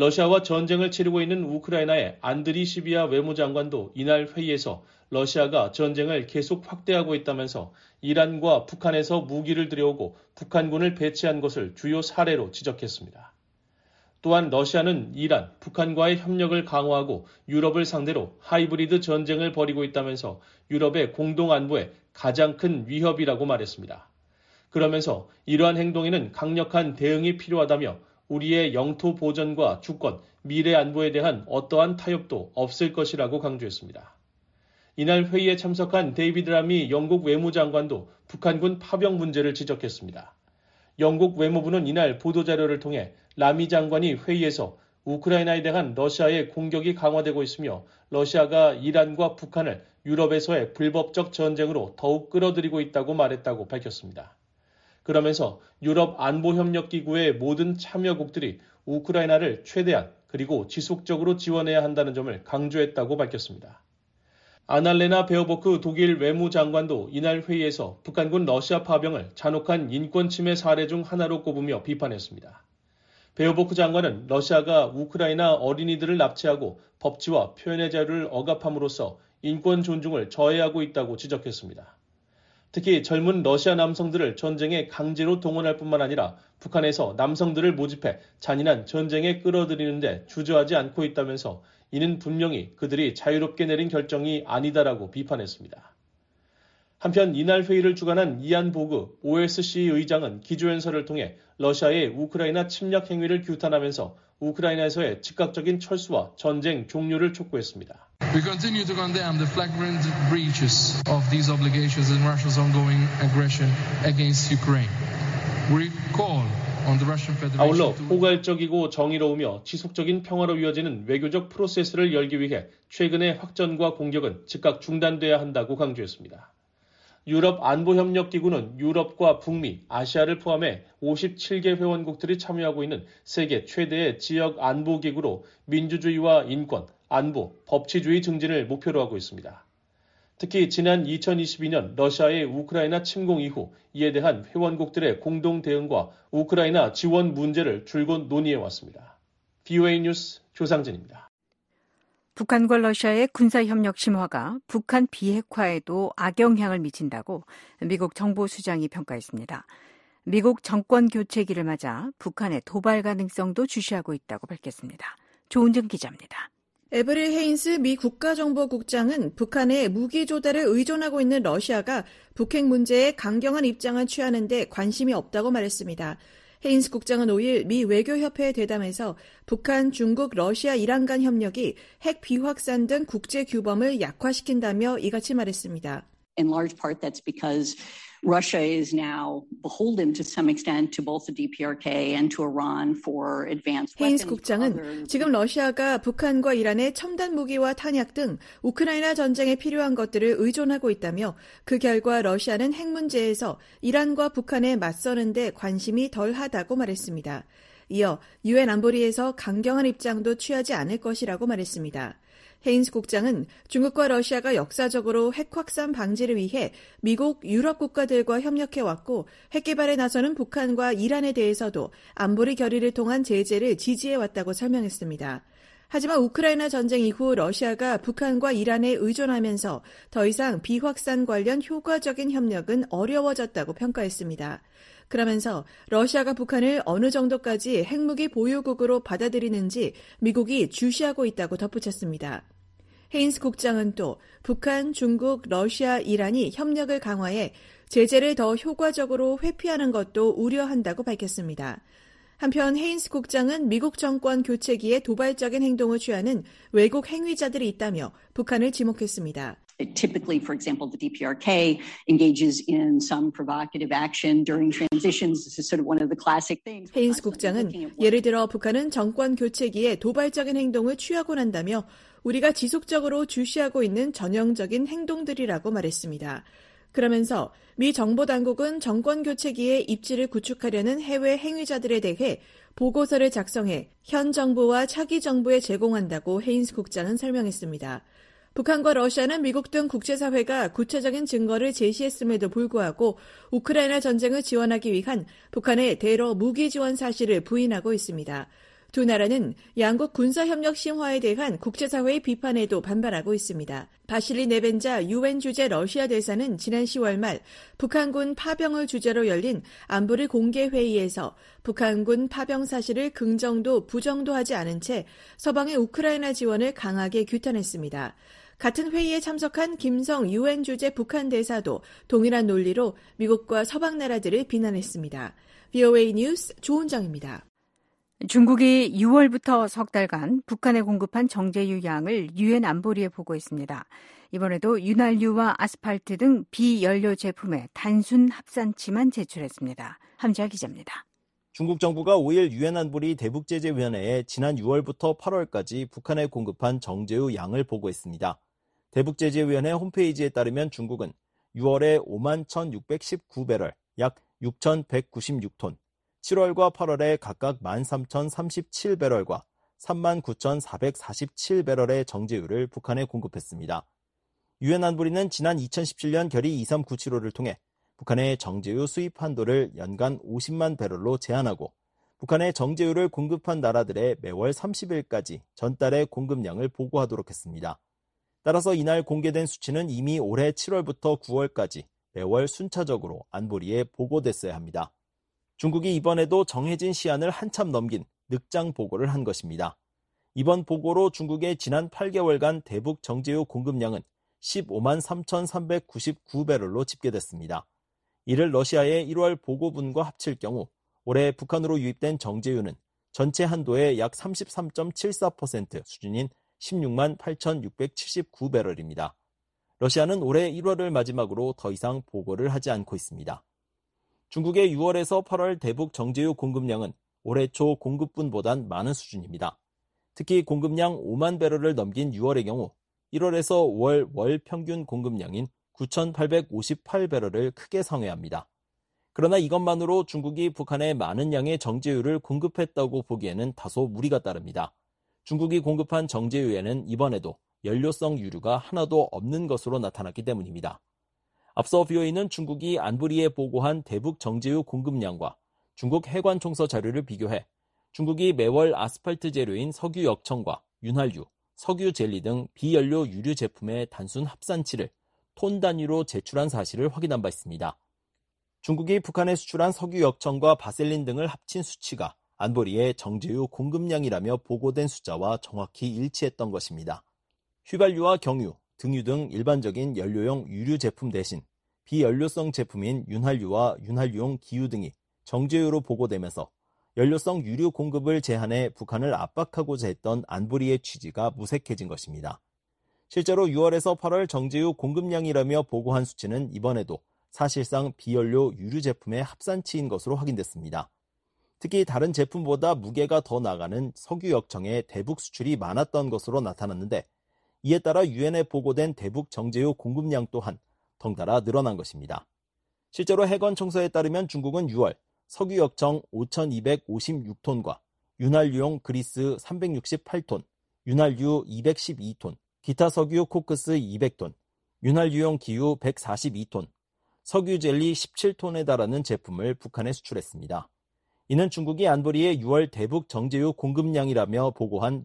Speaker 14: 러시아와 전쟁을 치르고 있는 우크라이나의 안드리 시비아 외무장관도 이날 회의에서 러시아가 전쟁을 계속 확대하고 있다면서 이란과 북한에서 무기를 들여오고 북한군을 배치한 것을 주요 사례로 지적했습니다. 또한 러시아는 이란, 북한과의 협력을 강화하고 유럽을 상대로 하이브리드 전쟁을 벌이고 있다면서 유럽의 공동 안보에 가장 큰 위협이라고 말했습니다. 그러면서 이러한 행동에는 강력한 대응이 필요하다며 우리의 영토 보전과 주권, 미래 안보에 대한 어떠한 타협도 없을 것이라고 강조했습니다. 이날 회의에 참석한 데이비드 라미 영국 외무장관도 북한군 파병 문제를 지적했습니다. 영국 외무부는 이날 보도자료를 통해 라미 장관이 회의에서 우크라이나에 대한 러시아의 공격이 강화되고 있으며 러시아가 이란과 북한을 유럽에서의 불법적 전쟁으로 더욱 끌어들이고 있다고 말했다고 밝혔습니다. 그러면서 유럽 안보협력기구의 모든 참여국들이 우크라이나를 최대한 그리고 지속적으로 지원해야 한다는 점을 강조했다고 밝혔습니다. 아날레나 베어보크 독일 외무장관도 이날 회의에서 북한군 러시아 파병을 잔혹한 인권 침해 사례 중 하나로 꼽으며 비판했습니다. 베어보크 장관은 러시아가 우크라이나 어린이들을 납치하고 법치와 표현의 자유를 억압함으로써 인권 존중을 저해하고 있다고 지적했습니다. 특히 젊은 러시아 남성들을 전쟁에 강제로 동원할 뿐만 아니라 북한에서 남성들을 모집해 잔인한 전쟁에 끌어들이는데 주저하지 않고 있다면서 이는 분명히 그들이 자유롭게 내린 결정이 아니다라고 비판했습니다. 한편 이날 회의를 주관한 이안 보그 OSCE 의장은 기조연설을 통해 러시아의 우크라이나 침략 행위를 규탄하면서 우크라이나에서의 즉각적인 철수와 전쟁 종료를 촉구했습니다.
Speaker 1: We continue to condemn the flagrant breaches of these obligations in Russia's ongoing aggression against Ukraine. We call on the Russian Federation.
Speaker 14: 아울러 포괄적이고 정의로우며 지속적인 평화로 이어지는 외교적 프로세스를 열기 위해 최근의 확전과 공격은 즉각 중단돼야 한다고 강조했습니다. 유럽 안보협력기구는 유럽과 북미, 아시아를 포함해 57개 회원국들이 참여하고 있는 세계 최대의 지역 안보기구로 민주주의와 인권, 안보, 법치주의 증진을 목표로 하고 있습니다. 특히 지난 2022년 러시아의 우크라이나 침공 이후 이에 대한 회원국들의 공동 대응과 우크라이나 지원 문제를 줄곧 논의해왔습니다. VOA 뉴스 조상진입니다.
Speaker 6: 북한과 러시아의 군사협력 심화가 북한 비핵화에도 악영향을 미친다고 미국 정보수장이 평가했습니다. 미국 정권 교체기를 맞아 북한의 도발 가능성도 주시하고 있다고 밝혔습니다. 조은정 기자입니다.
Speaker 20: 에브릴 헤인스 미 국가정보국장은 북한의 무기 조달을 의존하고 있는 러시아가 북핵 문제에 강경한 입장을 취하는 데 관심이 없다고 말했습니다. 헤인스 국장은 5일 미 외교협회에 대담해서 북한, 중국, 러시아, 이란 간 협력이 핵 비확산 등 국제 규범을 약화시킨다며 이같이 말했습니다.
Speaker 2: In large part that's because Russia is now beholden to some extent to both the DPRK and to Iran for advanced weapons.
Speaker 20: 헤인스 국장은 지금 러시아가 북한과 이란의 첨단 무기와 탄약 등 우크라이나 전쟁에 필요한 것들을 의존하고 있다며 그 결과 러시아는 핵 문제에서 이란과 북한에 맞서는 데 관심이 덜하다고 말했습니다. 이어 유엔 안보리에서 강경한 입장도 취하지 않을 것이라고 말했습니다. 헤인스 국장은 중국과 러시아가 역사적으로 핵 확산 방지를 위해 미국, 유럽 국가들과 협력해왔고 핵 개발에 나서는 북한과 이란에 대해서도 안보리 결의를 통한 제재를 지지해왔다고 설명했습니다. 하지만 우크라이나 전쟁 이후 러시아가 북한과 이란에 의존하면서 더 이상 비확산 관련 효과적인 협력은 어려워졌다고 평가했습니다. 그러면서 러시아가 북한을 어느 정도까지 핵무기 보유국으로 받아들이는지 미국이 주시하고 있다고 덧붙였습니다. 헤인스 국장은 또 북한, 중국, 러시아, 이란이 협력을 강화해 제재를 더 효과적으로 회피하는 것도 우려한다고 밝혔습니다. 한편 헤인스 국장은 미국 정권 교체기에 도발적인 행동을 취하는 외국 행위자들이 있다며 북한을 지목했습니다.
Speaker 2: Typically, for example, the DPRK engages in some provocative action during transitions. This is sort of one of the classic things.
Speaker 20: 헤인스 국장은 예를 들어 북한은 정권 교체기에 도발적인 행동을 취하고 난다며 우리가 지속적으로 주시하고 있는 전형적인 행동들이라고 말했습니다. 그러면서 미 정보당국은 정권 교체기에 입지를 구축하려는 해외 행위자들에 대해 보고서를 작성해 현 정부와 차기 정부에 제공한다고 헤인스 국장은 설명했습니다. 북한과 러시아는 미국 등 국제사회가 구체적인 증거를 제시했음에도 불구하고 우크라이나 전쟁을 지원하기 위한 북한의 대러 무기 지원 사실을 부인하고 있습니다. 두 나라는 양국 군사협력 심화에 대한 국제사회의 비판에도 반발하고 있습니다. 바실리 네벤자 UN 주재 러시아 대사는 지난 10월 말 북한군 파병을 주제로 열린 안보리 공개회의에서 북한군 파병 사실을 긍정도 부정도 하지 않은 채 서방의 우크라이나 지원을 강하게 규탄했습니다. 같은 회의에 참석한 김성 UN 주재 북한 대사도 동일한 논리로 미국과 서방 나라들을 비난했습니다. VOA 뉴스 조은정입니다.
Speaker 6: 중국이 6월부터 석 달간 북한에 공급한 정제유 양을 유엔 안보리에 보고했습니다. 이번에도 윤활유와 아스팔트 등 비연료 제품의 단순 합산치만 제출했습니다. 함지아 기자입니다.
Speaker 12: 중국 정부가 5일 유엔 안보리 대북제재위원회에 지난 6월부터 8월까지 북한에 공급한 정제유 양을 보고했습니다. 대북제재위원회 홈페이지에 따르면 중국은 6월에 51,619배럴, 약 6,196톤, 7월과 8월에 각각 13,037배럴과 39,447배럴의 정제유를 북한에 공급했습니다. 유엔 안보리는 지난 2017년 결의 23975를 통해 북한의 정제유 수입 한도를 연간 50만 배럴로 제한하고 북한의 정제유를 공급한 나라들의 매월 30일까지 전달의 공급량을 보고하도록 했습니다. 따라서 이날 공개된 수치는 이미 올해 7월부터 9월까지 매월 순차적으로 안보리에 보고됐어야 합니다. 중국이 이번에도 정해진 시한을 한참 넘긴 늑장 보고를 한 것입니다. 이번 보고로 중국의 지난 8개월간 대북 정제유 공급량은 15만 3,399배럴로 집계됐습니다. 이를 러시아의 1월 보고분과 합칠 경우 올해 북한으로 유입된 정제유는 전체 한도의 약 33.74% 수준인 16만 8,679배럴입니다. 러시아는 올해 1월을 마지막으로 더 이상 보고를 하지 않고 있습니다. 중국의 6월에서 8월 대북 정제유 공급량은 올해 초 공급분보단 많은 수준입니다. 특히 공급량 5만 배럴을 넘긴 6월의 경우 1월에서 5월 월 평균 공급량인 9,858배럴을 크게 상회합니다. 그러나 이것만으로 중국이 북한에 많은 양의 정제유를 공급했다고 보기에는 다소 무리가 따릅니다. 중국이 공급한 정제유에는 이번에도 연료성 유류가 하나도 없는 것으로 나타났기 때문입니다. 앞서 VOA는 중국이 안보리에 보고한 대북 정제유 공급량과 중국 해관총서 자료를 비교해 중국이 매월 아스팔트 재료인 석유 역청과 윤활유, 석유 젤리 등 비연료 유류 제품의 단순 합산치를 톤 단위로 제출한 사실을 확인한 바 있습니다. 중국이 북한에 수출한 석유 역청과 바셀린 등을 합친 수치가 안보리의 정제유 공급량이라며 보고된 숫자와 정확히 일치했던 것입니다. 휘발유와 경유, 등유 등 일반적인 연료용 유류 제품 대신 비연료성 제품인 윤활유와 윤활유용 기유 등이 정제유로 보고되면서 연료성 유류 공급을 제한해 북한을 압박하고자 했던 안보리의 취지가 무색해진 것입니다. 실제로 6월에서 8월 정제유 공급량이라며 보고한 수치는 이번에도 사실상 비연료 유류 제품의 합산치인 것으로 확인됐습니다. 특히 다른 제품보다 무게가 더 나가는 석유 역청의 대북 수출이 많았던 것으로 나타났는데 이에 따라 유엔에 보고된 대북 정제유 공급량 또한 덩달아 늘어난 것입니다. 실제로 해관총서에 따르면 중국은 6월 석유 역청 5,256톤과 윤활유용 그리스 368톤, 윤활유 212톤, 기타 석유 코크스 200톤, 윤활유용 기유 142톤, 석유 젤리 17톤에 달하는 제품을 북한에 수출했습니다. 이는 중국이 안보리의 6월 대북 정제유 공급량이라며 보고한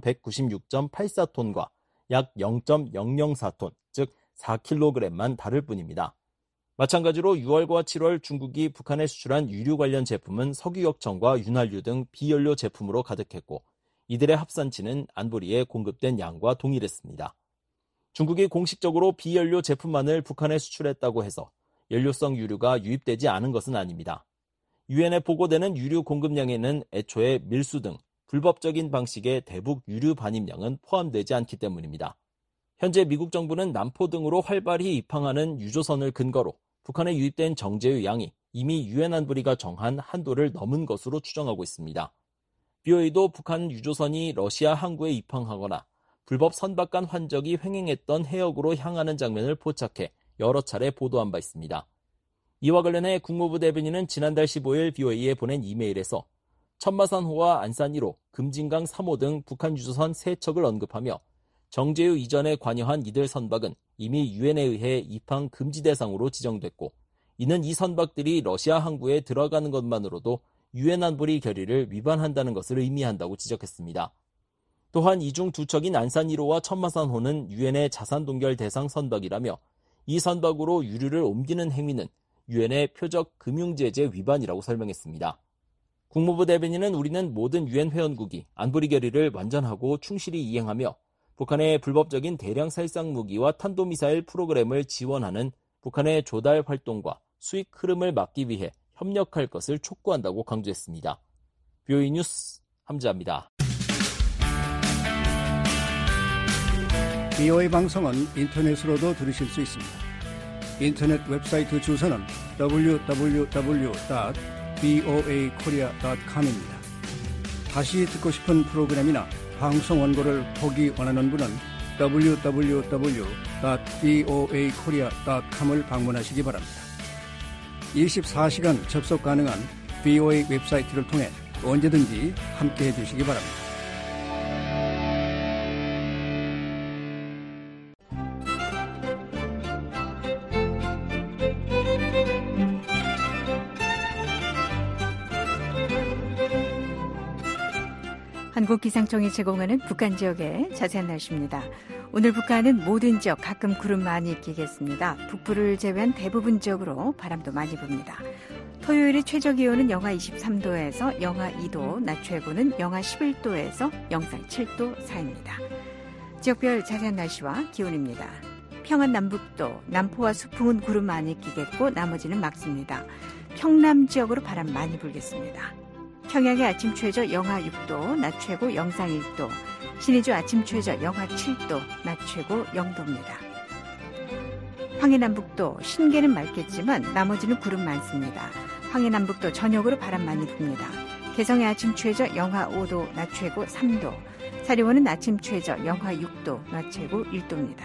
Speaker 12: 6,196.84톤과 약 0.004톤, 즉 4kg만 다를 뿐입니다. 마찬가지로 6월과 7월 중국이 북한에 수출한 유류 관련 제품은 석유 역청과 윤활유 등 비연료 제품으로 가득했고 이들의 합산치는 안보리에 공급된 양과 동일했습니다. 중국이 공식적으로 비연료 제품만을 북한에 수출했다고 해서 연료성 유류가 유입되지 않은 것은 아닙니다. 유엔에 보고되는 유류 공급량에는 애초에 밀수 등 불법적인 방식의 대북 유류 반입량은 포함되지 않기 때문입니다. 현재 미국 정부는 남포 등으로 활발히 입항하는 유조선을 근거로 북한에 유입된 정제유 양이 이미 유엔 안보리가 정한 한도를 넘은 것으로 추정하고 있습니다. BOA도 북한 유조선이 러시아 항구에 입항하거나 불법 선박간 환적이 횡행했던 해역으로 향하는 장면을 포착해 여러 차례 보도한 바 있습니다. 이와 관련해 국무부 대변인은 지난달 15일 BOA에 보낸 이메일에서 천마산호와 안산 1호, 금진강 3호 등 북한 유조선 3척을 언급하며 정제유 이전에 관여한 이들 선박은 이미 유엔에 의해 입항 금지 대상으로 지정됐고 이는 이 선박들이 러시아 항구에 들어가는 것만으로도 유엔 안보리 결의를 위반한다는 것을 의미한다고 지적했습니다. 또한 이중 두 척인 안산 1호와 천마산호는 유엔의 자산 동결 대상 선박이라며 이 선박으로 유류를 옮기는 행위는 유엔의 표적 금융제재 위반이라고 설명했습니다. 국무부 대변인은 우리는 모든 유엔 회원국이 안보리 결의를 완전하고 충실히 이행하며 북한의 불법적인 대량 살상 무기와 탄도미사일 프로그램을 지원하는 북한의 조달 활동과 수익 흐름을 막기 위해 협력할 것을 촉구한다고 강조했습니다. VOA 뉴스 함지아입니다.
Speaker 3: VOA 방송은 인터넷으로도 들으실 수 있습니다. 인터넷 웹사이트 주소는 www.voakorea.com입니다. 다시 듣고 싶은 프로그램이나 방송 원고를 보기 원하는 분은 www.voakorea.com을 방문하시기 바랍니다. 24시간 접속 가능한 VOA 웹사이트를 통해 언제든지 함께해 주시기 바랍니다.
Speaker 6: 한국기상청이 제공하는 북한 지역의 자세한 날씨입니다. 오늘 북한은 모든 지역 가끔 구름 많이 끼겠습니다. 북부를 제외한 대부분 지역으로 바람도 많이 붑니다. 토요일의 최저기온은 영하 23도에서 영하 2도, 낮 최고는 영하 11도에서 영상 7도 사이입니다. 지역별 자세한 날씨와 기온입니다. 평안 남북도, 남포와 수풍은 구름 많이 끼겠고 나머지는 맑습니다. 평남 지역으로 바람 많이 불겠습니다. 평양의 아침 최저 영하 6도, 낮 최고 영상 1도, 신의주 아침 최저 영하 7도, 낮 최고 0도입니다. 황해남북도, 신계는 맑겠지만 나머지는 구름 많습니다. 황해남북도 전역으로 바람 많이 붑니다. 개성의 아침 최저 영하 5도, 낮 최고 3도, 사리원은 아침 최저 영하 6도, 낮 최고 1도입니다.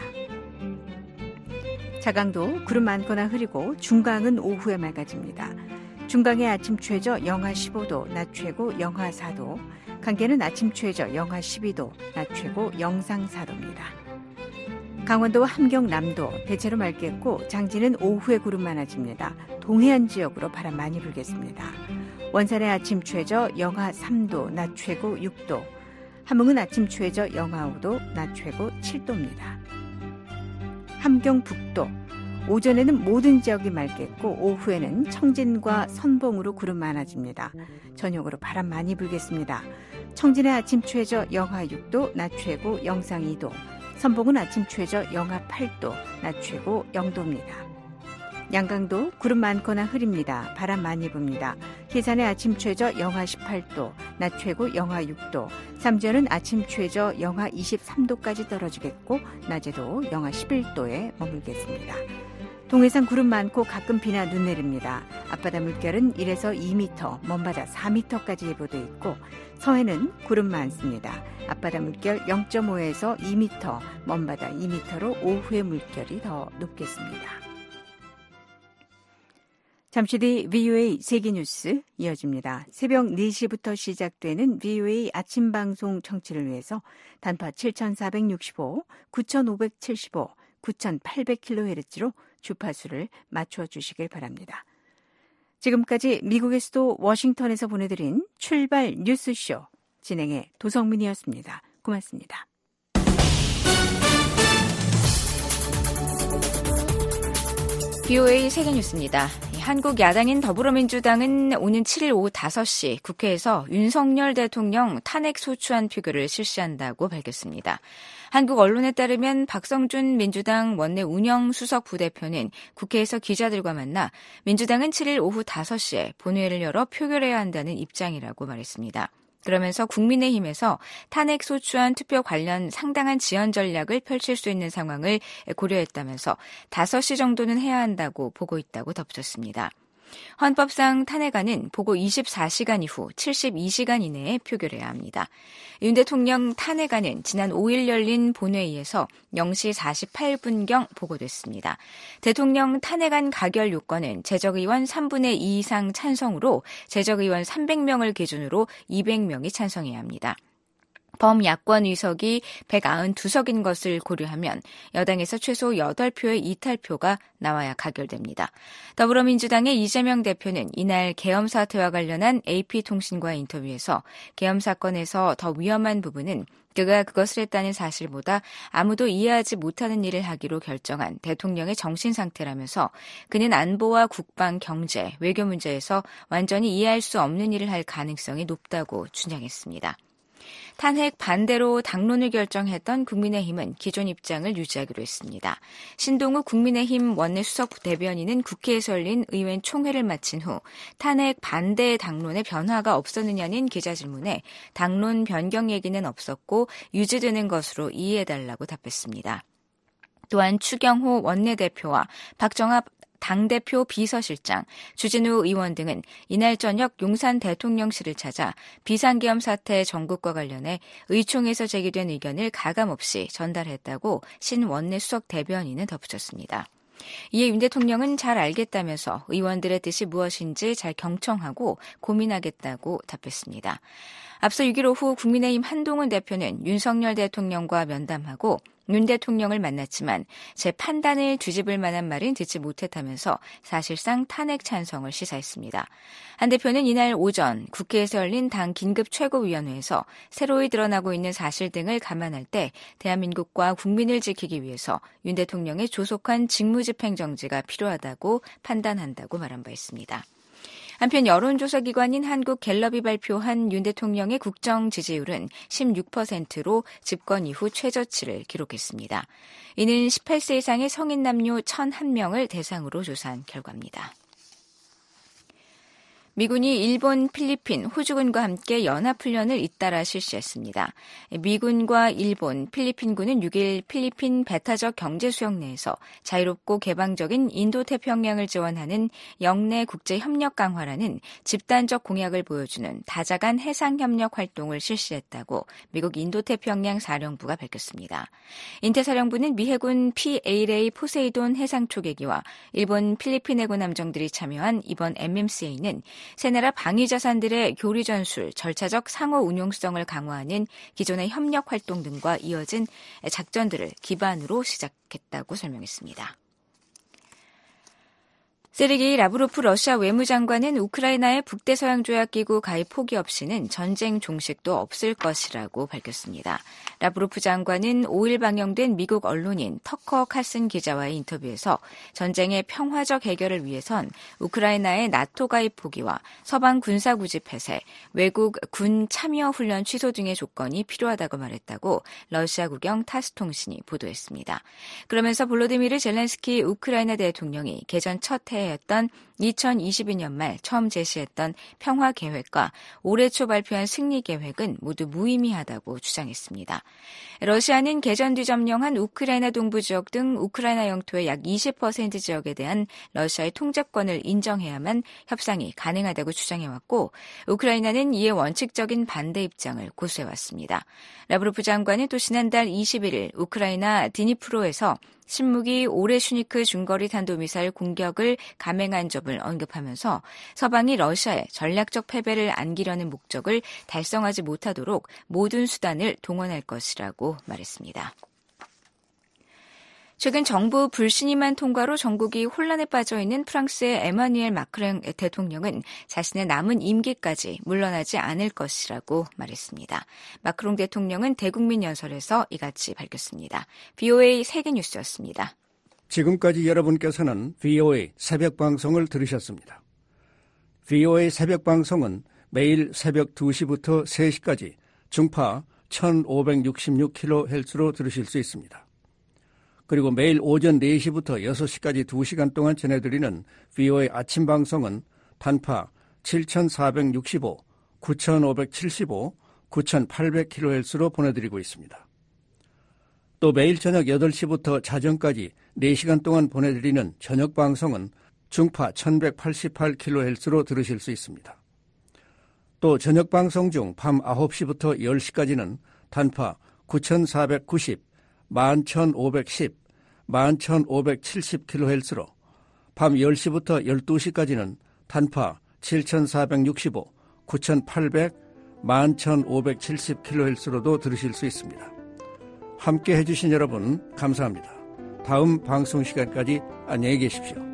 Speaker 6: 자강도 구름 많거나 흐리고 중강은 오후에 맑아집니다. 중강의 아침 최저 영하 15도, 낮 최고 영하 4도, 강계는 아침 최저 영하 12도, 낮 최고 영상 4도입니다. 강원도와 함경 남도 대체로 맑겠고 장지는 오후에 구름 많아집니다. 동해안 지역으로 바람 많이 불겠습니다. 원산의 아침 최저 영하 3도, 낮 최고 6도, 함흥은 아침 최저 영하 5도, 낮 최고 7도입니다. 함경 북도 오전에는 모든 지역이 맑겠고 오후에는 청진과 선봉으로 구름 많아집니다. 저녁으로 바람 많이 불겠습니다. 청진의 아침 최저 영하 6도, 낮 최고 영상 2도, 선봉은 아침 최저 영하 8도, 낮 최고 0도입니다. 양강도 구름 많거나 흐립니다. 바람 많이 붑니다. 계산의 아침 최저 영하 18도, 낮 최고 영하 6도, 삼지연은 아침 최저 영하 23도까지 떨어지겠고 낮에도 영하 11도에 머물겠습니다. 동해상 구름 많고 가끔 비나 눈 내립니다. 앞바다 물결은 1에서 2m, 먼바다 4m까지 예보돼 있고 서해는 구름 많습니다. 앞바다 물결 0.5에서 2m, 먼바다 2m로 오후의 물결이 더 높겠습니다. 잠시 뒤 VOA 세계뉴스 이어집니다. 새벽 4시부터 시작되는 VOA 아침 방송 청취를 위해서 단파 7465, 9575, 9800kHz로 주파수를 맞춰주시길 바랍니다. 지금까지 미국의 수도 워싱턴에서 보내드린 출발 뉴스쇼 진행의 도성민이었습니다. 고맙습니다.
Speaker 4: VOA 세계뉴스입니다. 한국 야당인 더불어민주당은 오는 7일 오후 5시 국회에서 윤석열 대통령 탄핵 소추안 표결을 실시한다고 밝혔습니다. 한국 언론에 따르면 박성준 민주당 원내 운영수석 부대표는 국회에서 기자들과 만나 민주당은 7일 오후 5시에 본회의를 열어 표결해야 한다는 입장이라고 말했습니다. 그러면서 국민의힘에서 탄핵 소추안 투표 관련 상당한 지연 전략을 펼칠 수 있는 상황을 고려했다면서 5시 정도는 해야 한다고 보고 있다고 덧붙였습니다. 헌법상 탄핵안은 보고 24시간 이후 72시간 이내에 표결해야 합니다. 윤 대통령 탄핵안은 지난 5일 열린 본회의에서 0시 48분경 보고됐습니다. 대통령 탄핵안 가결 요건은 재적의원 3분의 2 이상 찬성으로 재적의원 300명을 기준으로 200명이 찬성해야 합니다. 범야권 의석이 192석인 것을 고려하면 여당에서 최소 8표의 이탈표가 나와야 가결됩니다. 더불어민주당의 이재명 대표는 이날 계엄 사태와 관련한 AP통신과의 인터뷰에서 계엄 사건에서 더 위험한 부분은 그가 그것을 했다는 사실보다 아무도 이해하지 못하는 일을 하기로 결정한 대통령의 정신 상태라면서 그는 안보와 국방, 경제, 외교 문제에서 완전히 이해할 수 없는 일을 할 가능성이 높다고 주장했습니다. 탄핵 반대로 당론을 결정했던 국민의힘은 기존 입장을 유지하기로 했습니다. 신동우 국민의힘 원내수석 대변인은 국회에서 열린 의원 총회를 마친 후 탄핵 반대 당론에 변화가 없었느냐는 기자 질문에 당론 변경 얘기는 없었고 유지되는 것으로 이해해달라고 답했습니다. 또한 추경호 원내대표와 박정합 당대표 비서실장, 주진우 의원 등은 이날 저녁 용산 대통령실을 찾아 비상계엄 사태 전국과 관련해 의총에서 제기된 의견을 가감없이 전달했다고 신 원내수석 대변인은 덧붙였습니다. 이에 윤 대통령은 잘 알겠다면서 의원들의 뜻이 무엇인지 잘 경청하고 고민하겠다고 답했습니다. 앞서 6일 오후 국민의힘 한동훈 대표는 윤석열 대통령과 면담하고 윤 대통령을 만났지만 제 판단을 뒤집을 만한 말은 듣지 못했다면서 사실상 탄핵 찬성을 시사했습니다. 한 대표는 이날 오전 국회에서 열린 당 긴급 최고위원회에서 새로이 드러나고 있는 사실 등을 감안할 때 대한민국과 국민을 지키기 위해서 윤 대통령의 조속한 직무집행정지가 필요하다고 판단한다고 말한 바 있습니다. 한편 여론조사 기관인 한국갤럽이 발표한 윤 대통령의 국정 지지율은 16%로 집권 이후 최저치를 기록했습니다. 이는 18세 이상의 성인 남녀 1,001명을 대상으로 조사한 결과입니다. 미군이 일본, 필리핀, 호주군과 함께 연합훈련을 잇따라 실시했습니다. 미군과 일본, 필리핀군은 6일 필리핀 배타적 경제수역 내에서 자유롭고 개방적인 인도태평양을 지원하는 영내 국제협력 강화라는 집단적 공약을 보여주는 다자간 해상협력 활동을 실시했다고 미국 인도태평양 사령부가 밝혔습니다. 인태사령부는 미 해군 PALA 포세이돈 해상초계기와 일본, 필리핀 해군 함정들이 참여한 이번 MMCA는 세 나라 방위자산들의 교류전술, 절차적 상호 운용성을 강화하는 기존의 협력 활동 등과 이어진 작전들을 기반으로 시작했다고 설명했습니다. 세르게이 라브로프 러시아 외무장관은 우크라이나의 북대서양조약기구 가입 포기 없이는 전쟁 종식도 없을 것이라고 밝혔습니다. 라브로프 장관은 5일 방영된 미국 언론인 터커 칼슨 기자와의 인터뷰에서 전쟁의 평화적 해결을 위해선 우크라이나의 나토 가입 포기와 서방 군사구지 폐쇄, 외국 군 참여 훈련 취소 등의 조건이 필요하다고 말했다고 러시아 국영 타스통신이 보도했습니다. 그러면서 볼로디미르 젤렌스키 우크라이나 대통령이 개전 첫 해였던 2022년 말 처음 제시했던 평화 계획과 올해 초 발표한 승리 계획은 모두 무의미하다고 주장했습니다. 러시아는 개전 뒤 점령한 우크라이나 동부 지역 등 우크라이나 영토의 약 20% 지역에 대한 러시아의 통제권을 인정해야만 협상이 가능하다고 주장해왔고 우크라이나는 이에 원칙적인 반대 입장을 고수해왔습니다. 라브로프 장관은 또 지난달 21일 우크라이나 디니프로에서 신무기 오레슈니크 중거리 탄도미사일 공격을 감행한 점을 언급하면서 서방이 러시아의 전략적 패배를 안기려는 목적을 달성하지 못하도록 모든 수단을 동원할 것이라고 말했습니다. 최근 정부 불신임안 통과로 전국이 혼란에 빠져 있는 프랑스의 에마뉘엘 마크롱 대통령은 자신의 남은 임기까지 물러나지 않을 것이라고 말했습니다. 마크롱 대통령은 대국민 연설에서 이같이 밝혔습니다. VOA 세계뉴스였습니다.
Speaker 3: 지금까지 여러분께서는 VOA 새벽방송을 들으셨습니다. VOA 새벽방송은 매일 새벽 2시부터 3시까지 중파 1566kHz로 들으실 수 있습니다. 그리고 매일 오전 4시부터 6시까지 2시간 동안 전해드리는 VOA 아침 방송은 단파 7465, 9575, 9800kHz로 보내드리고 있습니다. 또 매일 저녁 8시부터 자정까지 4시간 동안 보내드리는 저녁 방송은 중파 1188kHz로 들으실 수 있습니다. 또 저녁 방송 중 밤 9시부터 10시까지는 단파 9490, 11510, 11570kHz로 밤 10시부터 12시까지는 단파 7465, 9800, 11,570kHz로도 들으실 수 있습니다. 함께 해주신 여러분 감사합니다. 다음 방송 시간까지 안녕히 계십시오.